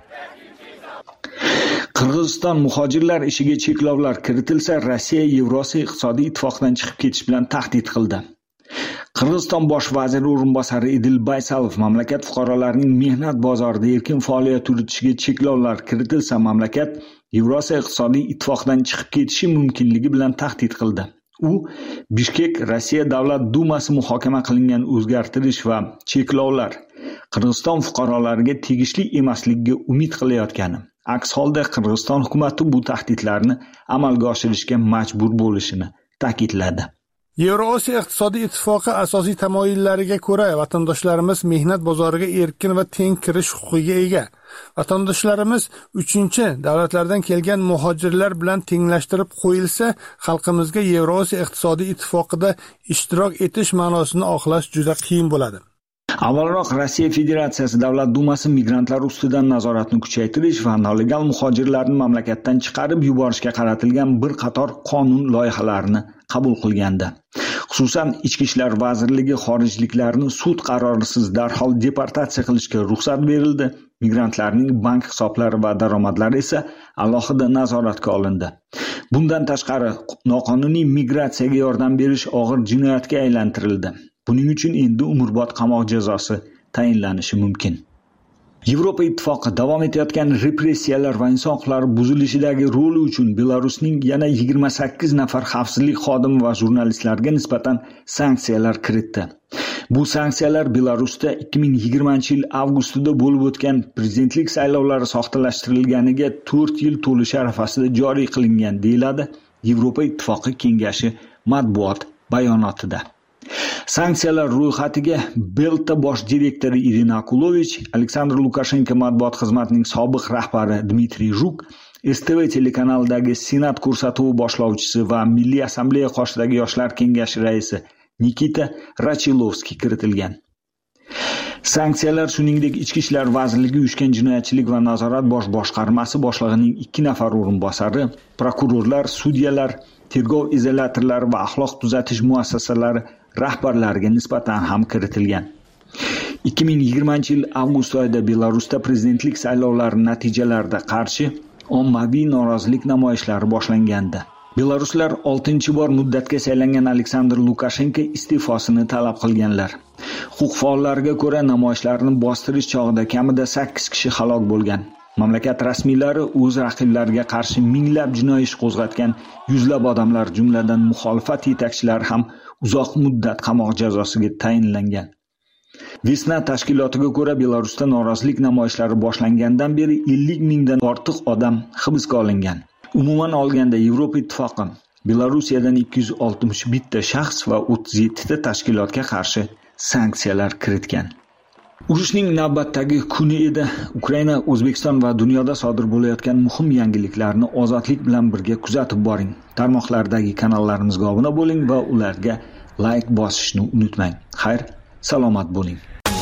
Qirg'iziston muhojirlar ishiga cheklovlar kiritilsa, Rossiya Yevrosiyo iqtisodiy ittifoqdan chiqib ketish bilan tahdid qildi. Qirg'iziston bosh vaziri o'rinbosari Idil Baysalov mamlakat fuqarolarining mehnat bozorida erkin faoliyat yuritishiga cheklovlar kiritilsa, mamlakat Yevrosiyo iqtisodiy ittifoqdan chiqib ketishi mumkinligi bilan tahdid qildi. U Bishkek Rossiya Davlat Dumasi muhokama qilingan o'zgartirish va cheklovlar Qirg'iziston fuqarolariga tegishli emasligiga umid qilayotgani, aks holda Qirg'iziston hukumatı bu tahdidlarni amalga oshirishga majbur bo'lishini ta'kidladi. Yevrosiyo iqtisodiy ittifoqi asosiy tamoyillariga ko'ra vatandoshlarimiz mehnat bozoriga erkin va teng kirish huquqiga ega. Vatandoshlarimiz uchinchi davlatlardan kelgan muhojirlar bilan tenglashtirib qo'yilsa, xalqimizga Yevrosiyo iqtisodiy ittifoqida ishtirok etish ma'nosini oqlash juda qiyin bo'ladi. Avvalroq Rossiya Federatsiyasi Davlat Dumasi migrantlar ustidan nazoratni kuchaytirish va nelegal muhojirlarni mamlakatdan chiqarib yuborishga qaratilgan bir qator qonun loyihalarini qabul qilgandi. Xususan, Ichki ishlar vazirligi xorijliklarni sud qarorisiz darhol deportatsiya qilishga ruxsat berildi. Migrantlarning bank hisoblari va daromadlari esa alohida nazoratga olindi. Bundan tashqari, noqonuniy migratsiyaga yordam berish og'ir jinoyatga aylantirildi. Buning uchun endi umrbod qamoq jazosi tayinlanishi mumkin. Yevropa ittifoqi davom etayotgan repressiyalar va inson huquqlari buzilishidagi roli uchun Belarusning yana yigirma sakkiz nafar xavfsizlik xodimi va jurnalistlarga nisbatan sanksiyalar kiritdi. Bu sanksiyalar Belarusda ikki ming yigirmanchi yil avgustida bo'lib o'tgan prezidentlik saylovlari soxtalashtirilganiga to'rt yil to'lishi arafasida joriy qilingan, deyiladi Yevropa ittifoqi kengashi matbuot bayonotida. Sanksiyalar ro'yxatiga Belta bosh direktori Irina Akulovich, Aleksandr Lukashenko matbuot xizmatining sobiq rahbari Dmitriy Zhuk, S T V telekanalidagi Senat ko'rsatuvi boshlovchisi va Milliy assambleya qoshidagi yoshlar kengashi raisi Nikita Rachilovskiy kiritilgan. Sanksiyalar shuningdek Ichki ishlar vazirligi uyushgan jinoyatchilik va nazorat bosh boshqarmasi boshlig'ining ikki nafar o'rinbosari, prokurorlar, sudyalar, tergov izolyatorlari va axloq tuzatish muassasalari rahbarlariga nisbatan ham kiritilgan. ikki ming yigirmanchi yil avgust oyida Belarusda prezidentlik saylovlari natijalarida qarshi ommaviy norozilik namoyishlari boshlangandi. Belaruslar oltinchi bor muddatga saylangan Aleksandr Lukashenko iste'fosini talab qilganlar. Huquq faollariga ko'ra, namoyishlarni bostirish chog'ida kamida sakkiz kishi halok bo'lgan. Mamlakat rasmiylari o'z raqiblariga qarshi minglab jinoiy ish qo'zg'atgan yuzlab odamlar, jumladan muxolifat yetakchilari ham uzoq muddat qamoq jazosiga tayinlangan. Vesna tashkilotiga ko'ra, Belarusda norozilik namoyishlari boshlangandan beri ellik mingdan ortiq odam hibsga olingan. Umuman olganda Yevropa ittifoqi Belorussiyadan ikki yuz oltmish bitta shaxs va o'ttiz yettita tashkilotga qarshi sanksiyalar kiritgan. Urushning navbatdagi kuni edi. Ukraina, O'zbekiston va dunyoda sodir bo'layotgan muhim yangiliklarni ozodlik bilan birga kuzatib boring. Tarmoqlardagi kanallarimizga obuna bo'ling va ularga like bosishni unutmang. Xayr, salomat bo'ling.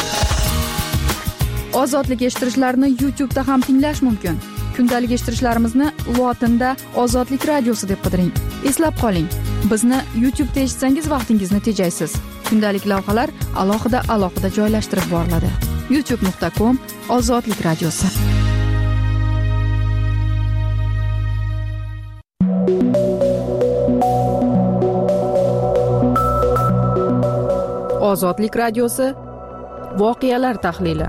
Ozodlik eshittirishlarni YouTube da ham tinglash mumkin. Kundalik eshittirishlarimizni lotinda Ozodlik radiosi deb qidiring. Eslab qoling, bizni YouTube da eshitsangiz vaqtingizni tejaysiz. Kundalik lavhalar alohida alohida joylashtirib boriladi. youtube nuqta com Ozodlik radiosi. Ozodlik radiosi voqealar tahlili.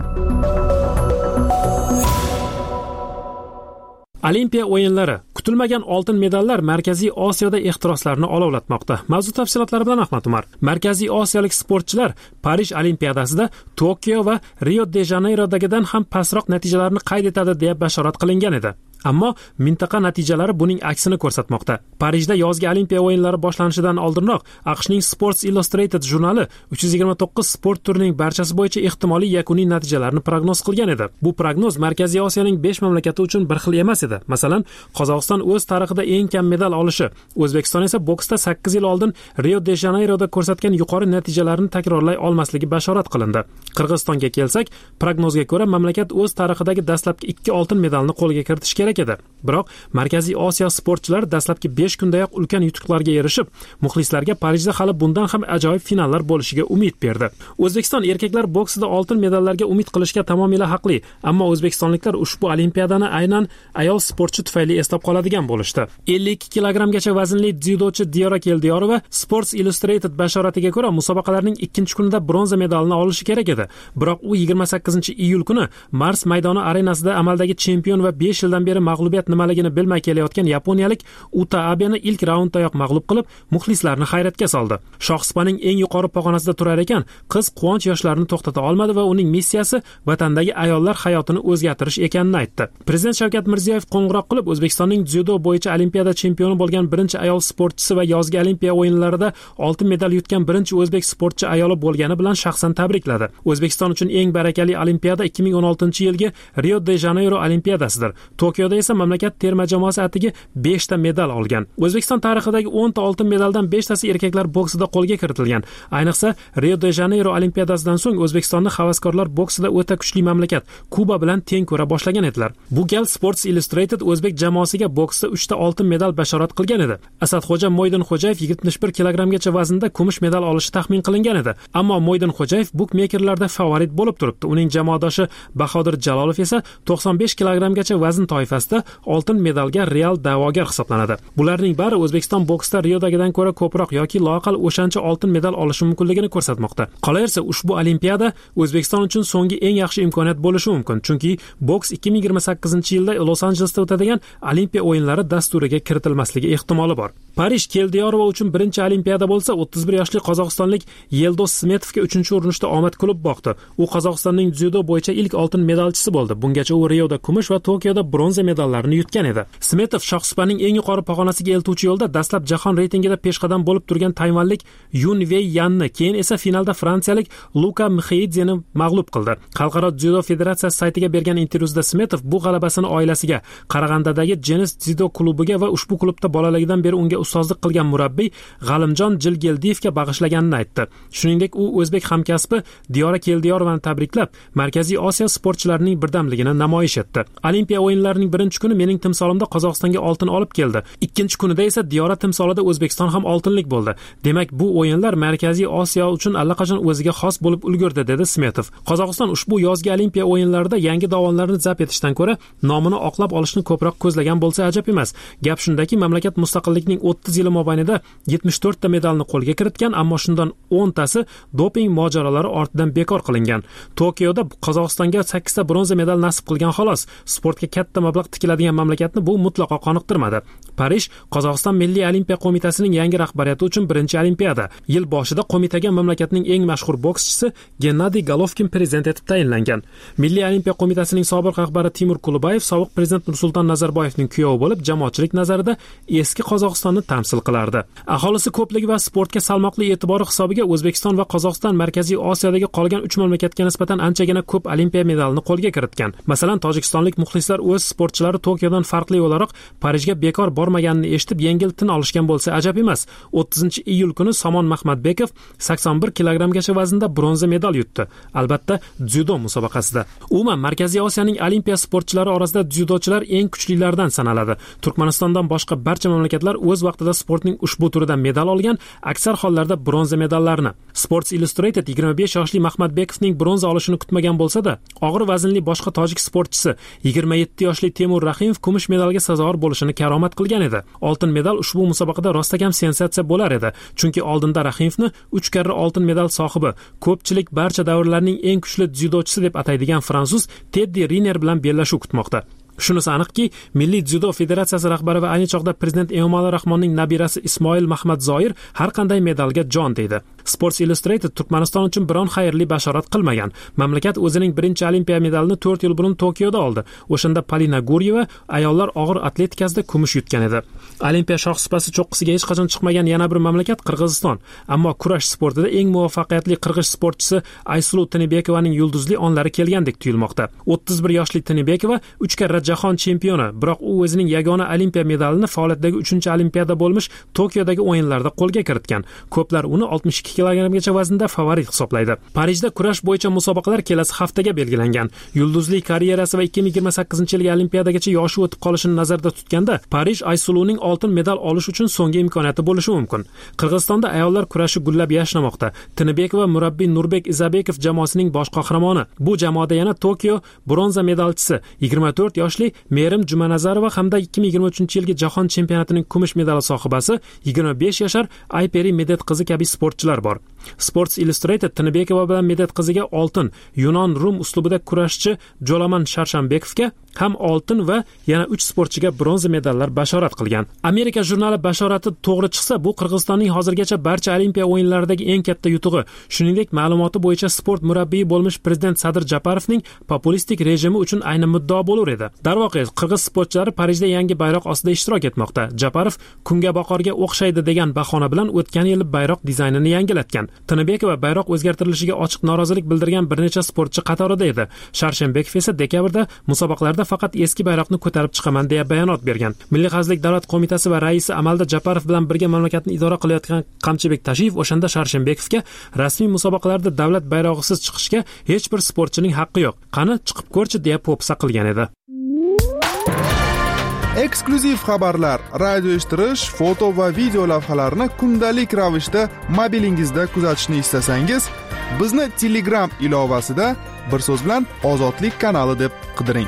Olimpiya o'yinlari, kutilmagan oltin medallar Markaziy Osiyoda ehtiroslarni olovlatmoqda. Mavzu tafsilotlari bilan Ahmad Umar. Markaziy Osiyolik sportchilar Parij Olimpiadasida Tokio va Rio de Janeyrodagidan ham pastroq natijalarni qayd etadi deb bashorat qilingan edi. ammo mintaqa natijalari buning aksini ko'rsatmoqda. Parijda yozgi Olimpiya o'yinlari boshlanishidan oldinroq AQShning Sports Illustrated jurnali uch yuz yigirma to'qqiz sport turining barchasi bo'yicha ehtimoliy yakuniy natijalarini prognoz qilgan edi. Bu prognoz Markaziy Osiyoning besh mamlakati uchun bir xil emas edi. Masalan, Qozog'iston o'z tarixida eng kam medal olishi, O'zbekiston esa boksda sakkiz yil oldin Rio de Janeyroda ko'rsatgan yuqori natijalarni takrorlay olmasligi bashorat qilindi. Qirg'izistonga kelsak, prognozga ko'ra mamlakat o'z tarixidagi dastlabki ikki oltin medalni qo'lga kiritishi kerak edi. Biroq Markaziy Osiyo sportchilari dastlabki besh kundayoq ulkan yutuqlarga erishib, muxlislarga Parijda hali bundan ham ajoyib finallar bo'lishiga umid berdi. O'zbekiston erkaklar boksida oltin medallarga umid qilishga tamomila haqli, ammo o'zbekistonliklar ushbu olimpiadani aynan ayol sportchi tufayli eslab qoladigan bo'lishdi. ellik ikki kilogrammgacha vaznli dzyudochi Diyora Keldiyorova Sports Illustrated bashoratiga ko'ra musobaqalarning ikkinchi kunida bronza medalini olishi kerak edi. Biroq u yigirma sakkizinchi iyul kuni Mars maydoni arenasida amaldagi chempion va besh yildan beri mag'lubiyat nimaligini bilmay kelayotgan yaponiyalik Uta Abeni ilk raunddayoq mag'lub qilib, muxlislarni hayratga soldi. Shohsupaning eng yuqori pog'onasida turar ekan, qiz quvonch yoshlarini to'xtata olmadi va uning missiyasi vatandagi ayollar hayotini o'zgartirish ekanini aytdi. Prezident Shavkat Mirziyoyev qo'ng'iroq qilib, O'zbekistonning dzyudo bo'yicha olimpiada chempioni bo'lgan birinchi ayol sportchisi va yozgi olimpiya o'yinlarida oltin medal yutgan birinchi o'zbek sportchi ayoli bo'lgani bilan shaxsan tabrikladi. O'zbekiston uchun eng barakali olimpiada ikki ming o'n oltinchi yilgi Rio de Janeyro olimpiadasidir. Tokioda esa mamlakat terma jamoasi atigi besh ta medal olgan. O'zbekiston tarixidagi o'n ta oltin medaldan besh tasi erkaklar boksida qo'lga kiritilgan. Ayniqsa Rio de Janeyro olimpiadasidan so'ng O'zbekistonni havaskorlar boksida o'ta kuchli mamlakat Kuba bilan teng ko'ra boshlagan edilar. Bu gal Sports Illustrated o'zbek jamoasiga boksda uch ta oltin medal bashorat qilgan edi. Asadxo'ja Mo'ydinxo'jayev yetmish bir kilogrammgacha vaznda kumush medal olishi taxmin qilingan edi. Ammo Mo'ydinxo'jayev bukmekerlarda favorit bo'lib turibdi. Uning jamoadoshi Bahodir Jalolov esa to'qson besh kilogrammgacha vazn toifasida oltin medalga real da'vogar hisoblanadi. Bularning bari O'zbekiston boksda Riodagidan ko'ra ko'proq yoki loaqal o'shancha oltin medal olishi mumkinligini ko'rsatmoqda. Qolaversa, ushbu olimpiada O'zbekiston uchun so'nggi eng yaxshi imkoniyat bo'lishi mumkin, chunki boks ikki ming yigirma sakkizinchi yilda Los-Anjelesda o'tadigan Olimpiya o'yinlari dasturiga kiritilmasligi ehtimoli bor. Parij Keldiyorova uchun birinchi olimpiada bo'lsa, o'ttiz bir yoshli qozog'istonlik Yeldos Smetovga uchinchi urinishda omad kulib boqdi. U Qozog'istonning dzyudo bo'yicha ilk oltin medalchisi bo'ldi. Bungacha u Rioda kumush va Tokioda bronza medallarni yutgan edi. Smetov shohsupaning eng yuqori pog'onasiga eltuvchi yo'lda dastlab jahon reytingida peshqadam bo'lib turgan tayvanlik Yun Wei Yanni, keyin esa finalda fransiyalik Luka Mxeidzeni mag'lub qildi. Xalqaro dzyudo federatsiyasi saytiga bergan intervyusida Smetov bu g'alabasini oilasiga, Qarag'andadagi Jenis dzyudo klubiga va ushbu klubda bolaligidan beri unga ustozlik qilgan murabbiy G'alimjon Jilgeldiyevga bag'ishlaganini aytdi. Shuningdek, u o'zbek hamkasbi Diyora Keldiyorovani tabriklab, Markaziy Osiyo sportchilarining birdamligini namoyish etdi. Olimpiya o'yinlarining birinchi kuni mening timsolimda Qozog'istonga oltin olib keldi. Ikkinchi kunida esa Diyora timsolida O'zbekiston ham oltinlik bo'ldi. Demak, bu o'yinlar Markaziy Osiyo uchun allaqachon o'ziga xos bo'lib ulgurdi, dedi Smetov. Qozog'iston ushbu yozgi olimpiya o'yinlarida yangi dovonlarni zabt etishdan ko'ra nomini oqlab olishni ko'proq ko'zlagan bo'lsa ajab emas. Gap shundaki, mamlakat mustaqillikning o'ttiz yili mobaynida yetmish to'rt ta medalni qo'lga kiritgan, ammo shundan o'n tasi doping mojarolari ortidan bekor qilingan. Tokioda Qozog'istonga sakkiz ta bronza medal nasib qilgan xolos. Sportga katta mablag' tikiladigan mamlakatni bu mutlaqo qoniqtirmadi. Parij Qozog'iston Milliy olimpiya qo'mitasining yangi rahbariyati uchun birinchi olimpiada. Yil boshida qo'mitaga mamlakatning eng mashhur bokschisi Gennadiy Golovkin prezident etib tayinlangan. Milliy olimpiya qo'mitasining sobiq rahbari Timur Kulubayev sobiq prezident Nursulton Nazarboyevning kuyovi bo'lib, jamoatchilik nazarida eski Qozog'istonni tamsil qilardi. Aholisi ko'pligi va sportga salmoqli e'tibori hisobiga O'zbekiston va Qozog'iston Markaziy Osiyodagi qolgan uch mamlakatga nisbatan anchagina ko'p olimpiya medalini qo'lga kiritgan. Masalan, tojikistonlik muxlislar o'z sportchilari Tokiodan farqli o'laroq Parijga bekor bormaganini eshitib yengil tin olishgan bo'lsa ajab emas. o'ttizinchi iyul kuni Somon Mahmadbekov sakson bir kilogrammgacha vaznda bronza medal yutdi. Albatta, dzyudo musobaqasida. Umuman Markaziy Osiyoning olimpiya sportchilari orasida dzyudochilar eng kuchlilardan sanaladi. Turkmanistondan boshqa barcha mamlakatlar o'z vaqtida sportning ushbu turidan medal olgan, aksar hollarda bronza medallarni. Sports Illustrated yigirma besh yoshli Mahmadbekovning bronza olishini kutmagan bo'lsa-da, og'ir vaznli boshqa tojik sportchisi yigirma yetti yoshli Temur Rahimov kumush medalga sazovor bo'lishini karomat qilgan edi. Oltin medal ushbu musobaqada rostakam sensatsiya bo'lar edi, chunki oldinda Rahimovni uch karra oltin medal sohibi, ko'pchilik barcha davrlarning eng kuchli dzyudochisi deb ataydigan fransuz Teddy Riner bilan bellashuv kutmoqda. Shunisi aniqki, Milliy dzyudo federatsiyasi rahbari va ayni chog'da prezident Emomali Rahmonning nabirasi Ismoil Mahmad Zoir har qanday medalga jon deydi. Sports Illustrated Turkmaniston uchun biron xayrli bashorat qilmagan. Mamlakat o'zining birinchi olimpiya medalini to'rt yil burun Tokioda oldi. O'shanda Polina Guryeva ayollar og'ir atletikasida kumush yutgan edi. Olimpiya shohsupasi cho'qqisiga hech qachon chiqmagan yana bir mamlakat Qirg'iziston. Ammo kurash sportida eng muvaffaqiyatli qirg'iz sportchisi Aysulu Tinibekovaning yulduzli onlari kelgandek tuyulmoqda. o'ttiz bir yoshli Tinibekova uch karra jahon chempioni, biroq u o'zining yagona olimpiya medalini faoliyatdagi uchinchi olimpiyada bo'lmish Tokiodagi o'yinlarda qo'lga kiritgan. Ko'plar uni oltmish ikki kilogrammgacha vaznda favorit hisoblaydi. Parijda kurash bo'yicha musobaqalar kelasi haftaga belgilangan. Yulduzli karyerasi va ikki ming yigirma sakkizinchi yilgi olimpiyadagacha yoshi o'tib qolishini nazarda tutganda, Parij Aysuluning oltin medal olish uchun so'nggi imkoniyati bo'lishi mumkin. Qirg'izistonda ayollar kurashi gullab yashnamoqda. Tinibekova murabbiy Nurbek Izabekov jamoasining bosh qahramoni. Bu jamoada yana Tokio bronza medalchisi yigirma to'rt yoshli Merim Jumanazarova hamda ikki ming yigirma uchinchi yilgi jahon chempionatining kumush medali sohibasi yigirma besh yashar Ayperi Medet qizi kabi sportchilar bor. Sports Illustrated Tinibekova bilan Medet qiziga oltin, Yunon Rum uslubida kurashchi Jolaman Sharshambekovga ham oltin va yana uch sportchiga bronza medallar bashorat qilgan. Amerika jurnali bashorati to'g'ri chiqsa, bu Qirg'izistonning hozirgacha barcha olimpiya o'yinlaridagi eng katta yutug'i. Shuningdek, ma'lumoti bo'yicha sport murabbiyi bo'lmish prezident Sadir Japarovning populistik rejimi uchun ayni muddao bo'lar edi. Darvoqe, qirg'iz sportchilari Parijda yangi bayroq ostida ishtirok etmoqda. Japarov kunga boqorga o'xshaydi degan bahona bilan o'tgan yil bayroq dizaynini yangilatgan. Tinibekova bayroq o'zgartirilishiga ochiq norozilik bildirgan bir necha sportchi qatorida edi. Sharshenbekov esa dekabrda musobaqalarda faqat eski bayroqni ko'tarib chiqaman deya bayonot bergan. Milliy xavfsizlik davlat qo'mitasi va raisi amalda Japarov bilan birga mamlakatni idora qilayotgan Qamchibek Tashiyev o'shanda Sharshenbekovga rasmiy musobaqalarda davlat bayrog'isiz chiqishga hech bir sportchining haqqi yo'q. Qani chiqib ko'rchi deya po'pisa qilgan edi. Eksklyuziv xabarlar, radio eshittirish, foto va video lavhalarni kundalik ravishda mobilingizda kuzatishni istasangiz, bizni Telegram ilovasida bir so'z bilan Ozodlik kanali deb qidiring.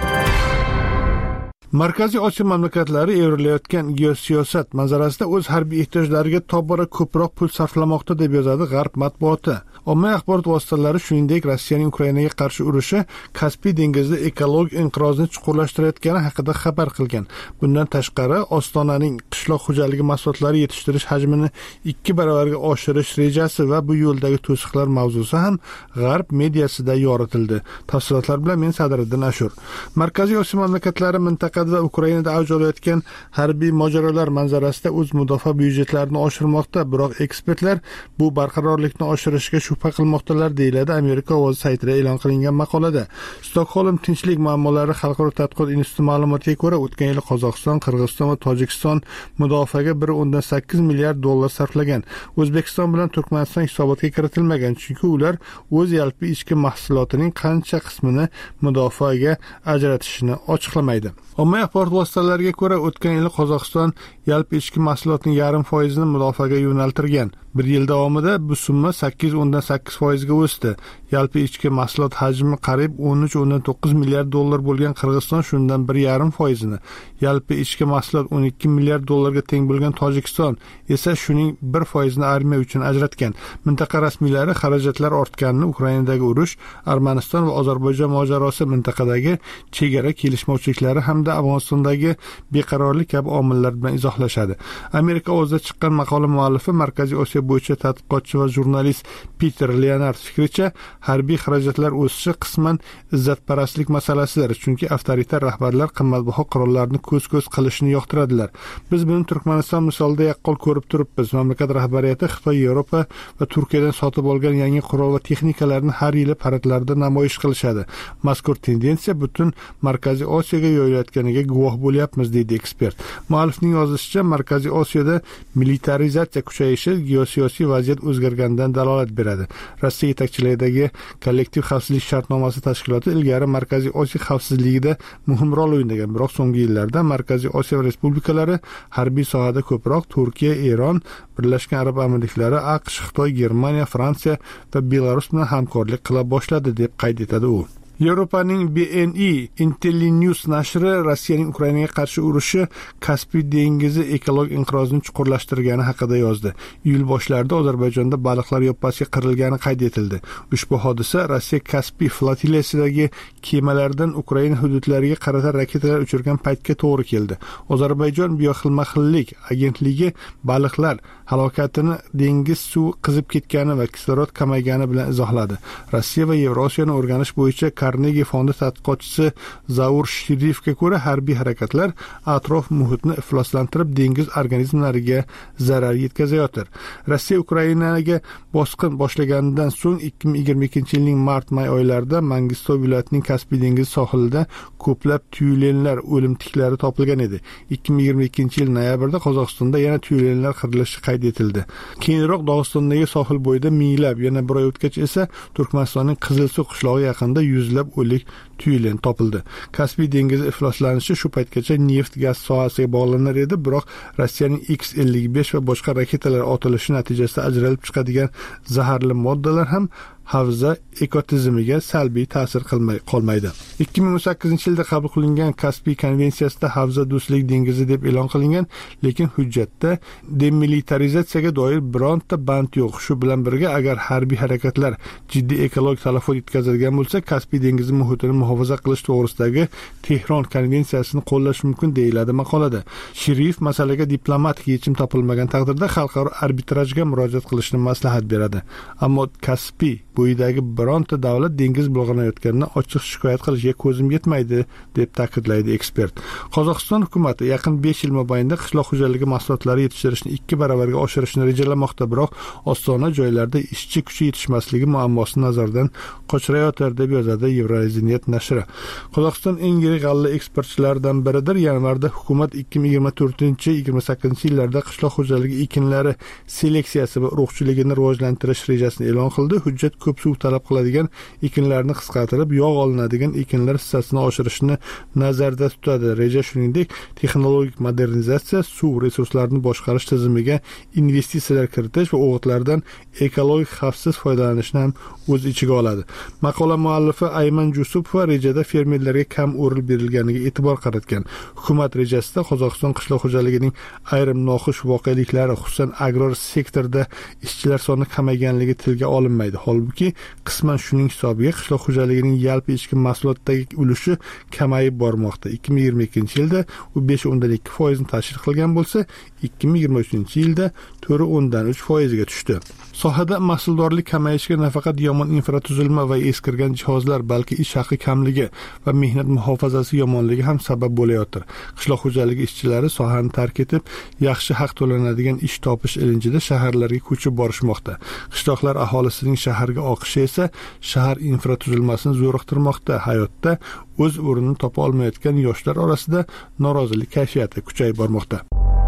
Markaziy Osiyo mamlakatlari evrilayotgan geosiyosat manzarasida o'z harbiy ehtiyojlariga tobora ko'proq pul sarflamoqda deb yozadi G'arb matbuoti. Ommaviy axborot vositalari shuningdek Rossiyaning Ukrainaga qarshi urushi Kaspiy dengizida ekologik inqirozni chuqurlashtirayotgani haqida xabar qilgan. Bundan tashqari, Ostonaning qishloq xo'jaligi mahsulotlari yetishtirish hajmini ikki baravarga oshirish rejasi va bu yo'ldagi to'siqlar mavzusi ham G'arb mediasida yoritildi. Tafsilotlar bilan men Sadriddin Ashur. Markaziy Osiyo mamlakatlari mintaqada va Ukrainada avj olayotgan harbiy mojarolar manzarasida o'z mudofaa byudjetlarini oshirmoqda, biroq ekspertlar bu barqarorlikni oshirishga shubha qilmoqdalar, deyiladi Amerika ovozi saytida e'lon qilingan maqolada. Stockholm tinchlik muammolari xalqaro tadqiqot instituti ma'lumotiga ko'ra, o'tgan yil Qozog'iston, Qirg'iziston va Tojikiston mudofaaga bir o'ndan sakkiz milliard dollar sarflagan. O'zbekiston bilan Turkmaniston hisobotga kiritilmagan, chunki ular o'z yalpi ichki mahsulotining qancha qismini mudofaaga ajratishini ochiqlamaydi. Ommaviy axborot vositalariga ko'ra, o'tgan yil Qozog'iston yalpi ichki mahsulotning yarim foizini mudofaaga yo'naltirgan. Bir yil davomida bu summa sakkiz o'ndan sakkiz foizga o'sdi. Yalpi ichki mahsulot hajmi qariyb o'n uch o'ndan to'qqiz milliard dollar bo'lgan Qirg'iziston shundan bir yarim foizini, yalpi ichki mahsulot o'n ikki milliard dollarga teng bo'lgan Tojikiston esa shuning bir foizini armiya uchun ajratgan. Mintaqa rasmiylari xarajatlar ortganini Ukrainadagi urush, Armaniston va Ozarbayjon mojarosi, mintaqadagi chegara kelishmovchiliklari hamda Afg'onistondagi beqarorlik kabi omillar bilan izohlashadi. Amerika o'zida chiqqan maqola muallifi Markaziy Osiyo bo'yicha tadqiqotchi va jurnalist Peter Leonard fikricha, harbiy xarajatlar o'sishi qisman izzatparastlik masalasidir, chunki avtoritar rahbarlar qimmatbaho qurollarni ko'z-ko'z qilishni yoqtiradilar. Biz buni Turkmaniston misolida yaqqol ko'rib turibmiz. Mamlakat rahbariyati Xitoy, Yevropa va Turkiyadan sotib olgan yangi qurol va texnikalarni har yili paradlarda namoyish qilishadi. Mazkur tendensiya butun Markaziy Osiyoga yo'yilayotganiga guvoh bo'lyapmiz, deydi ekspert. Muallifning yozishicha, Markaziy Osiyoda militarizatsiya kuchayishi geosiyosiy vaziyat o'zgarganidan dalolat beradi. Rossiya yetakchiligidagi kollektiv xavfsizlik shartnomasi tashkiloti ilgari Markaziy Osiyo xavfsizligida muhim rol o'ynagan, biroq so'nggi yillarda Markaziy Osiyo respublikalari harbiy sohada ko'proq Turkiya, Eron, Birlashgan Arab Amirliklari, AQSh, Xitoy, Germaniya, Fransiya va Belarus bilan hamkorlik qila boshladi deb qayd etadi u. Yevropaning B N I Intellinews nashri Rossiyaning Ukrainaga qarshi urushi Kaspiy dengizi ekologik inqirozini chuqurlashtirgani haqida yozdi. Iyul boshlarida Ozarbayjonda baliqlar yoppasiga qirilgani qayd etildi. Ushbu hodisa Rossiya Kaspiy flotillasidagi kemalardan Ukraina hududlariga qarata raketalar uchirgan paytga to'g'ri keldi. Ozarbayjon bioxilma-xillik agentligi baliqlar halokatini dengiz suvi qizib ketgani va kislorod kamaygani bilan izohladi. Rossiya va Yevrosiyani o'rganish bo'yicha Carnegie fondi tadqiqotchisi Zaur Shirifga ko'ra, harbiy harakatlar atrof muhitni ifloslantirib, dengiz organizmlariga zarar yetkazayotir. Rossiya Ukrainaga bosqin boshlaganidan so'ng ikki ming yigirma ikkinchi yilning mart-may oylarida Mangistov viloyatining Kaspiy dengizi sohilida ko'plab tyulenlar o'lim tiklari topilgan edi. ikki ming yigirma ikkinchi yil noyabrda Qozog'istonda yana tyulenlar qirilishi qayd etildi. Keyinroq Dog'istondagi sohil bo'yida minglab, yana bir oy o'tgach esa Turkmanistonning Qizilsuv qishlog'i yaqinida yuzlab o'lik tyulen topildi. Kaspiy dengizi ifloslanishi shu paytgacha neft gaz sohasiga bog'lanar edi, biroq Rossiyaning X ellik besh va boshqa raketalar otilishi natijasida ajralib chiqadigan zaharli moddalar ham havza ekotizimiga salbiy ta'sir qilmay qolmaydi. ikki ming o'n sakkizinchi yilda qabul qilingan Kaspiy konvensiyasida havza do'stlik dengizi deb e'lon qilingan, lekin hujjatda demilitarizatsiyaga doir bironta band yo'q. Shu bilan birga, agar harbiy harakatlar jiddiy ekologik talafot yetkazadigan bo'lsa, Kaspiy dengizi muhitini muhofaza qilish to'g'risidagi Tehron konvensiyasini qo'llash mumkin, deyiladi maqolada. Shirif masalaga diplomatik yechim topilmagan taqdirda xalqaro arbitrajga murojaat qilishni maslahat beradi. Ammo Kaspiy bo'yidagi bironta davlat dengiz bulg'anayotganidan ochiq shikoyat qilishga ko'zim yetmaydi, deb ta'kidlaydi ekspert. Qozog'iston hukumati yaqin besh yil mobaynida qishloq xo'jaligi mahsulotlari yetishtirishni ikki baravarga oshirishni rejalamoqda, biroq ostona joylarda ishchi kuchi yetishmasligi muammosini nazardan qochirayotir, deb yozadi Yevroaziyat nashri. Qozog'iston eng yirik g'alla eksportchilaridan biridir. Yanvarda hukumat ikki ming yigirma to'rtinchi yigirma sakkizinchi yillarda qishloq xo'jaligi ekinlari seleksiyasi va urug'chiligini rivojlantirish rejasini e'lon qildi. Hujjat ko'p suv talab qiladigan ekinlarni qisqartirib, yog' olinadigan ekinlar hissasini oshirishni nazarda tutadi. Reja shuningdek texnologik modernizatsiya, suv resurslarini boshqarish tizimiga investitsiyalar kiritish va o'g'itlardan ekologik xavfsiz foydalanishni ham o'z ichiga oladi. Maqola muallifi Ayman Jusupova rejada fermerlarga kam o'rin berilganiga e'tibor qaratgan. Hukumat rejasida Qozog'iston qishloq xo'jaligining ayrim noxush voqealiklari, xususan agrar sektorda ishchilar soni kamayganligi tilga olinmaydi. Holbuki qisman shuning hisobiga qishloq xo'jaligining yalpi ichki mahsulotdagi ulushi kamayib bormoqda. ikki ming yigirma ikkinchi yilda u besh o'ndan ikki foiz ni tashkil qilgan bo'lsa, ikki ming yigirma uchinchi yilda to'rt o'ndan uch foiz ga tushdi. Sohada mahsuldorlik kamayishiga nafaqat yomon infratuzilma va eskirgan jihozlar, balki ish haqi kamligi va mehnat muhofazasi yomonligi ham sabab bo'layotir. Qishloq xo'jaligi ishchilari sohani tark etib, yaxshi haq to'lanadigan ish topish ilinjida shaharlarga ko'chib borishmoqda. Qishloqlar aholisining shaharga oqishi esa shahar infratuzilmasini zo'riqtirmoqda. Hayotda o'z o'rnini topa olmayotgan yoshlar orasida norozilik kayfiyati kuchayib bormoqda.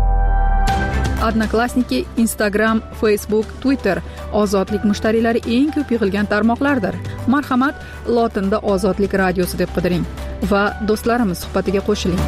Odnoklassniki, Instagram, Facebook, Twitter ozodlik mushtariylari eng ko'p yig'ilgan tarmoqlardir. Marhamat, lotinda Ozodlik radiosi deb qidiring va do'stlarimiz suhbatiga qo'shiling.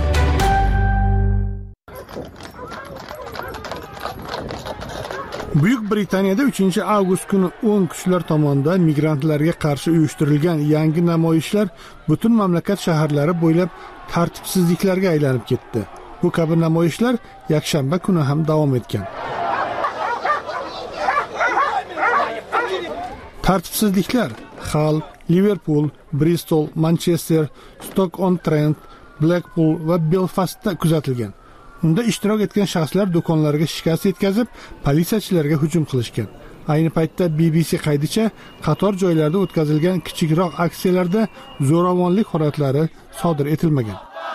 Buyuk Britaniyada uchinchi avgust kuni o'n kishilar tomonidan migrantlarga qarshi uyushtirilgan yangi namoyishlar butun mamlakat shaharlari bo'ylab tartibsizliklarga aylanib ketdi. Bu kabi namoyishlar yakshanba kuni ham davom etgan. Tartibsizliklar Hull, Liverpool, Bristol, Manchester, Stoke-on-Trent, Blackpool va Belfastda kuzatilgan. Unda ishtirok etgan shaxslar do'konlarga shikast yetkazib, politsiyachilarga hujum qilishgan. Ayni paytda B B C qaydicha, qator joylarda o'tkazilgan kichikroq aksiyalarda zo'ravonlik holatlari sodir etilmagan.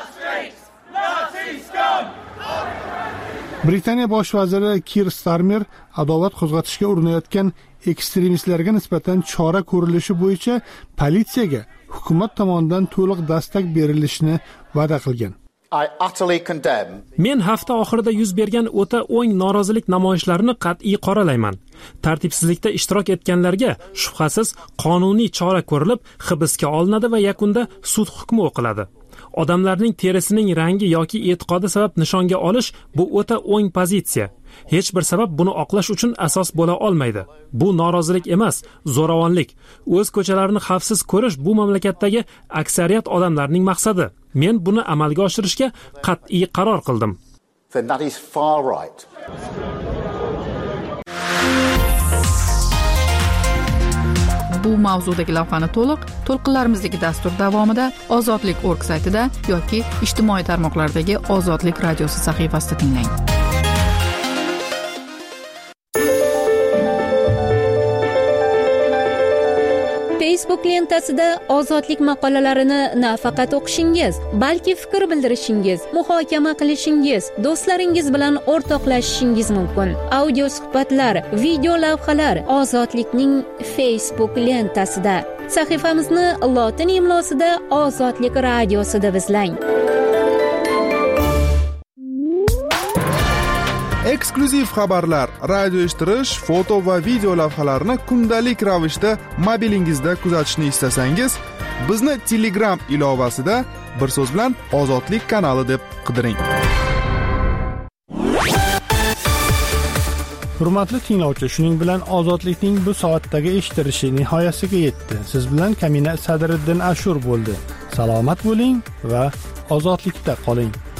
Britaniya bosh vaziri Keir Starmer adovat qo'zg'atishga urinayotgan ekstremistlarga nisbatan chora ko'rilishi bo'yicha politsiyaga hukumat tomonidan to'liq dastak berilishini va'da qilgan. I utterly condemn. Men hafta oxirida yuz bergan o'ta o'ng norozilik namoyishlarini qat'iy qoralayman. Tartibsizlikda ishtirok etganlarga shubhasiz qonuniy chora ko'rilib, hibsga olinadi va yakunda sud hukmi o'qiladi. Odamlarning terisining rangi yoki e'tiqodi sabab nishonga olish bu o'ta o'ng pozitsiya. hech bir sabab buni oqlash uchun asos bo'la olmaydi. Bu norozilik emas, zo'ravonlik. O'z ko'chalarini xavfsiz ko'rish bu mamlakatdagi aksariyat odamlarning maqsadi. Men buni amalga oshirishga qat'iy qaror qildim. Then that is far right. Bu mavzudagi lavhani to'liq to'lqinlarimizdagi dastur davomida ozodlik nokta org saytida yoki ijtimoiy tarmoqlardagi Ozodlik radiosi sahifasida tinglang. Facebook lentasida ozodlik maqolalarini nafaqat o'qishingiz, balki fikr bildirishingiz, muhokama qilishingiz, do'stlaringiz bilan o'rtoqlashishingiz mumkin. Audio suhbatlar, video lavhalar ozodlikning Facebook lentasida. Sahifamizni lotin imlosida Ozodlik radiosida izlang. Eksklyuziv xabarlar, radio eshittirish, foto va video lavhalarni kundalik ravishda mobilingizda kuzatishni istasangiz, bizni Telegram ilovasida bir so'z bilan Ozodlik kanali deb qidiring. Hurmatli tinglovchi, shuning bilan Ozodlikning bu soatdagi eshittirishi nihoyasiga yetdi. Siz bilan Kamina Sadriddin Ashur bo'ldi. Salomat bo'ling va ozodlikda qoling.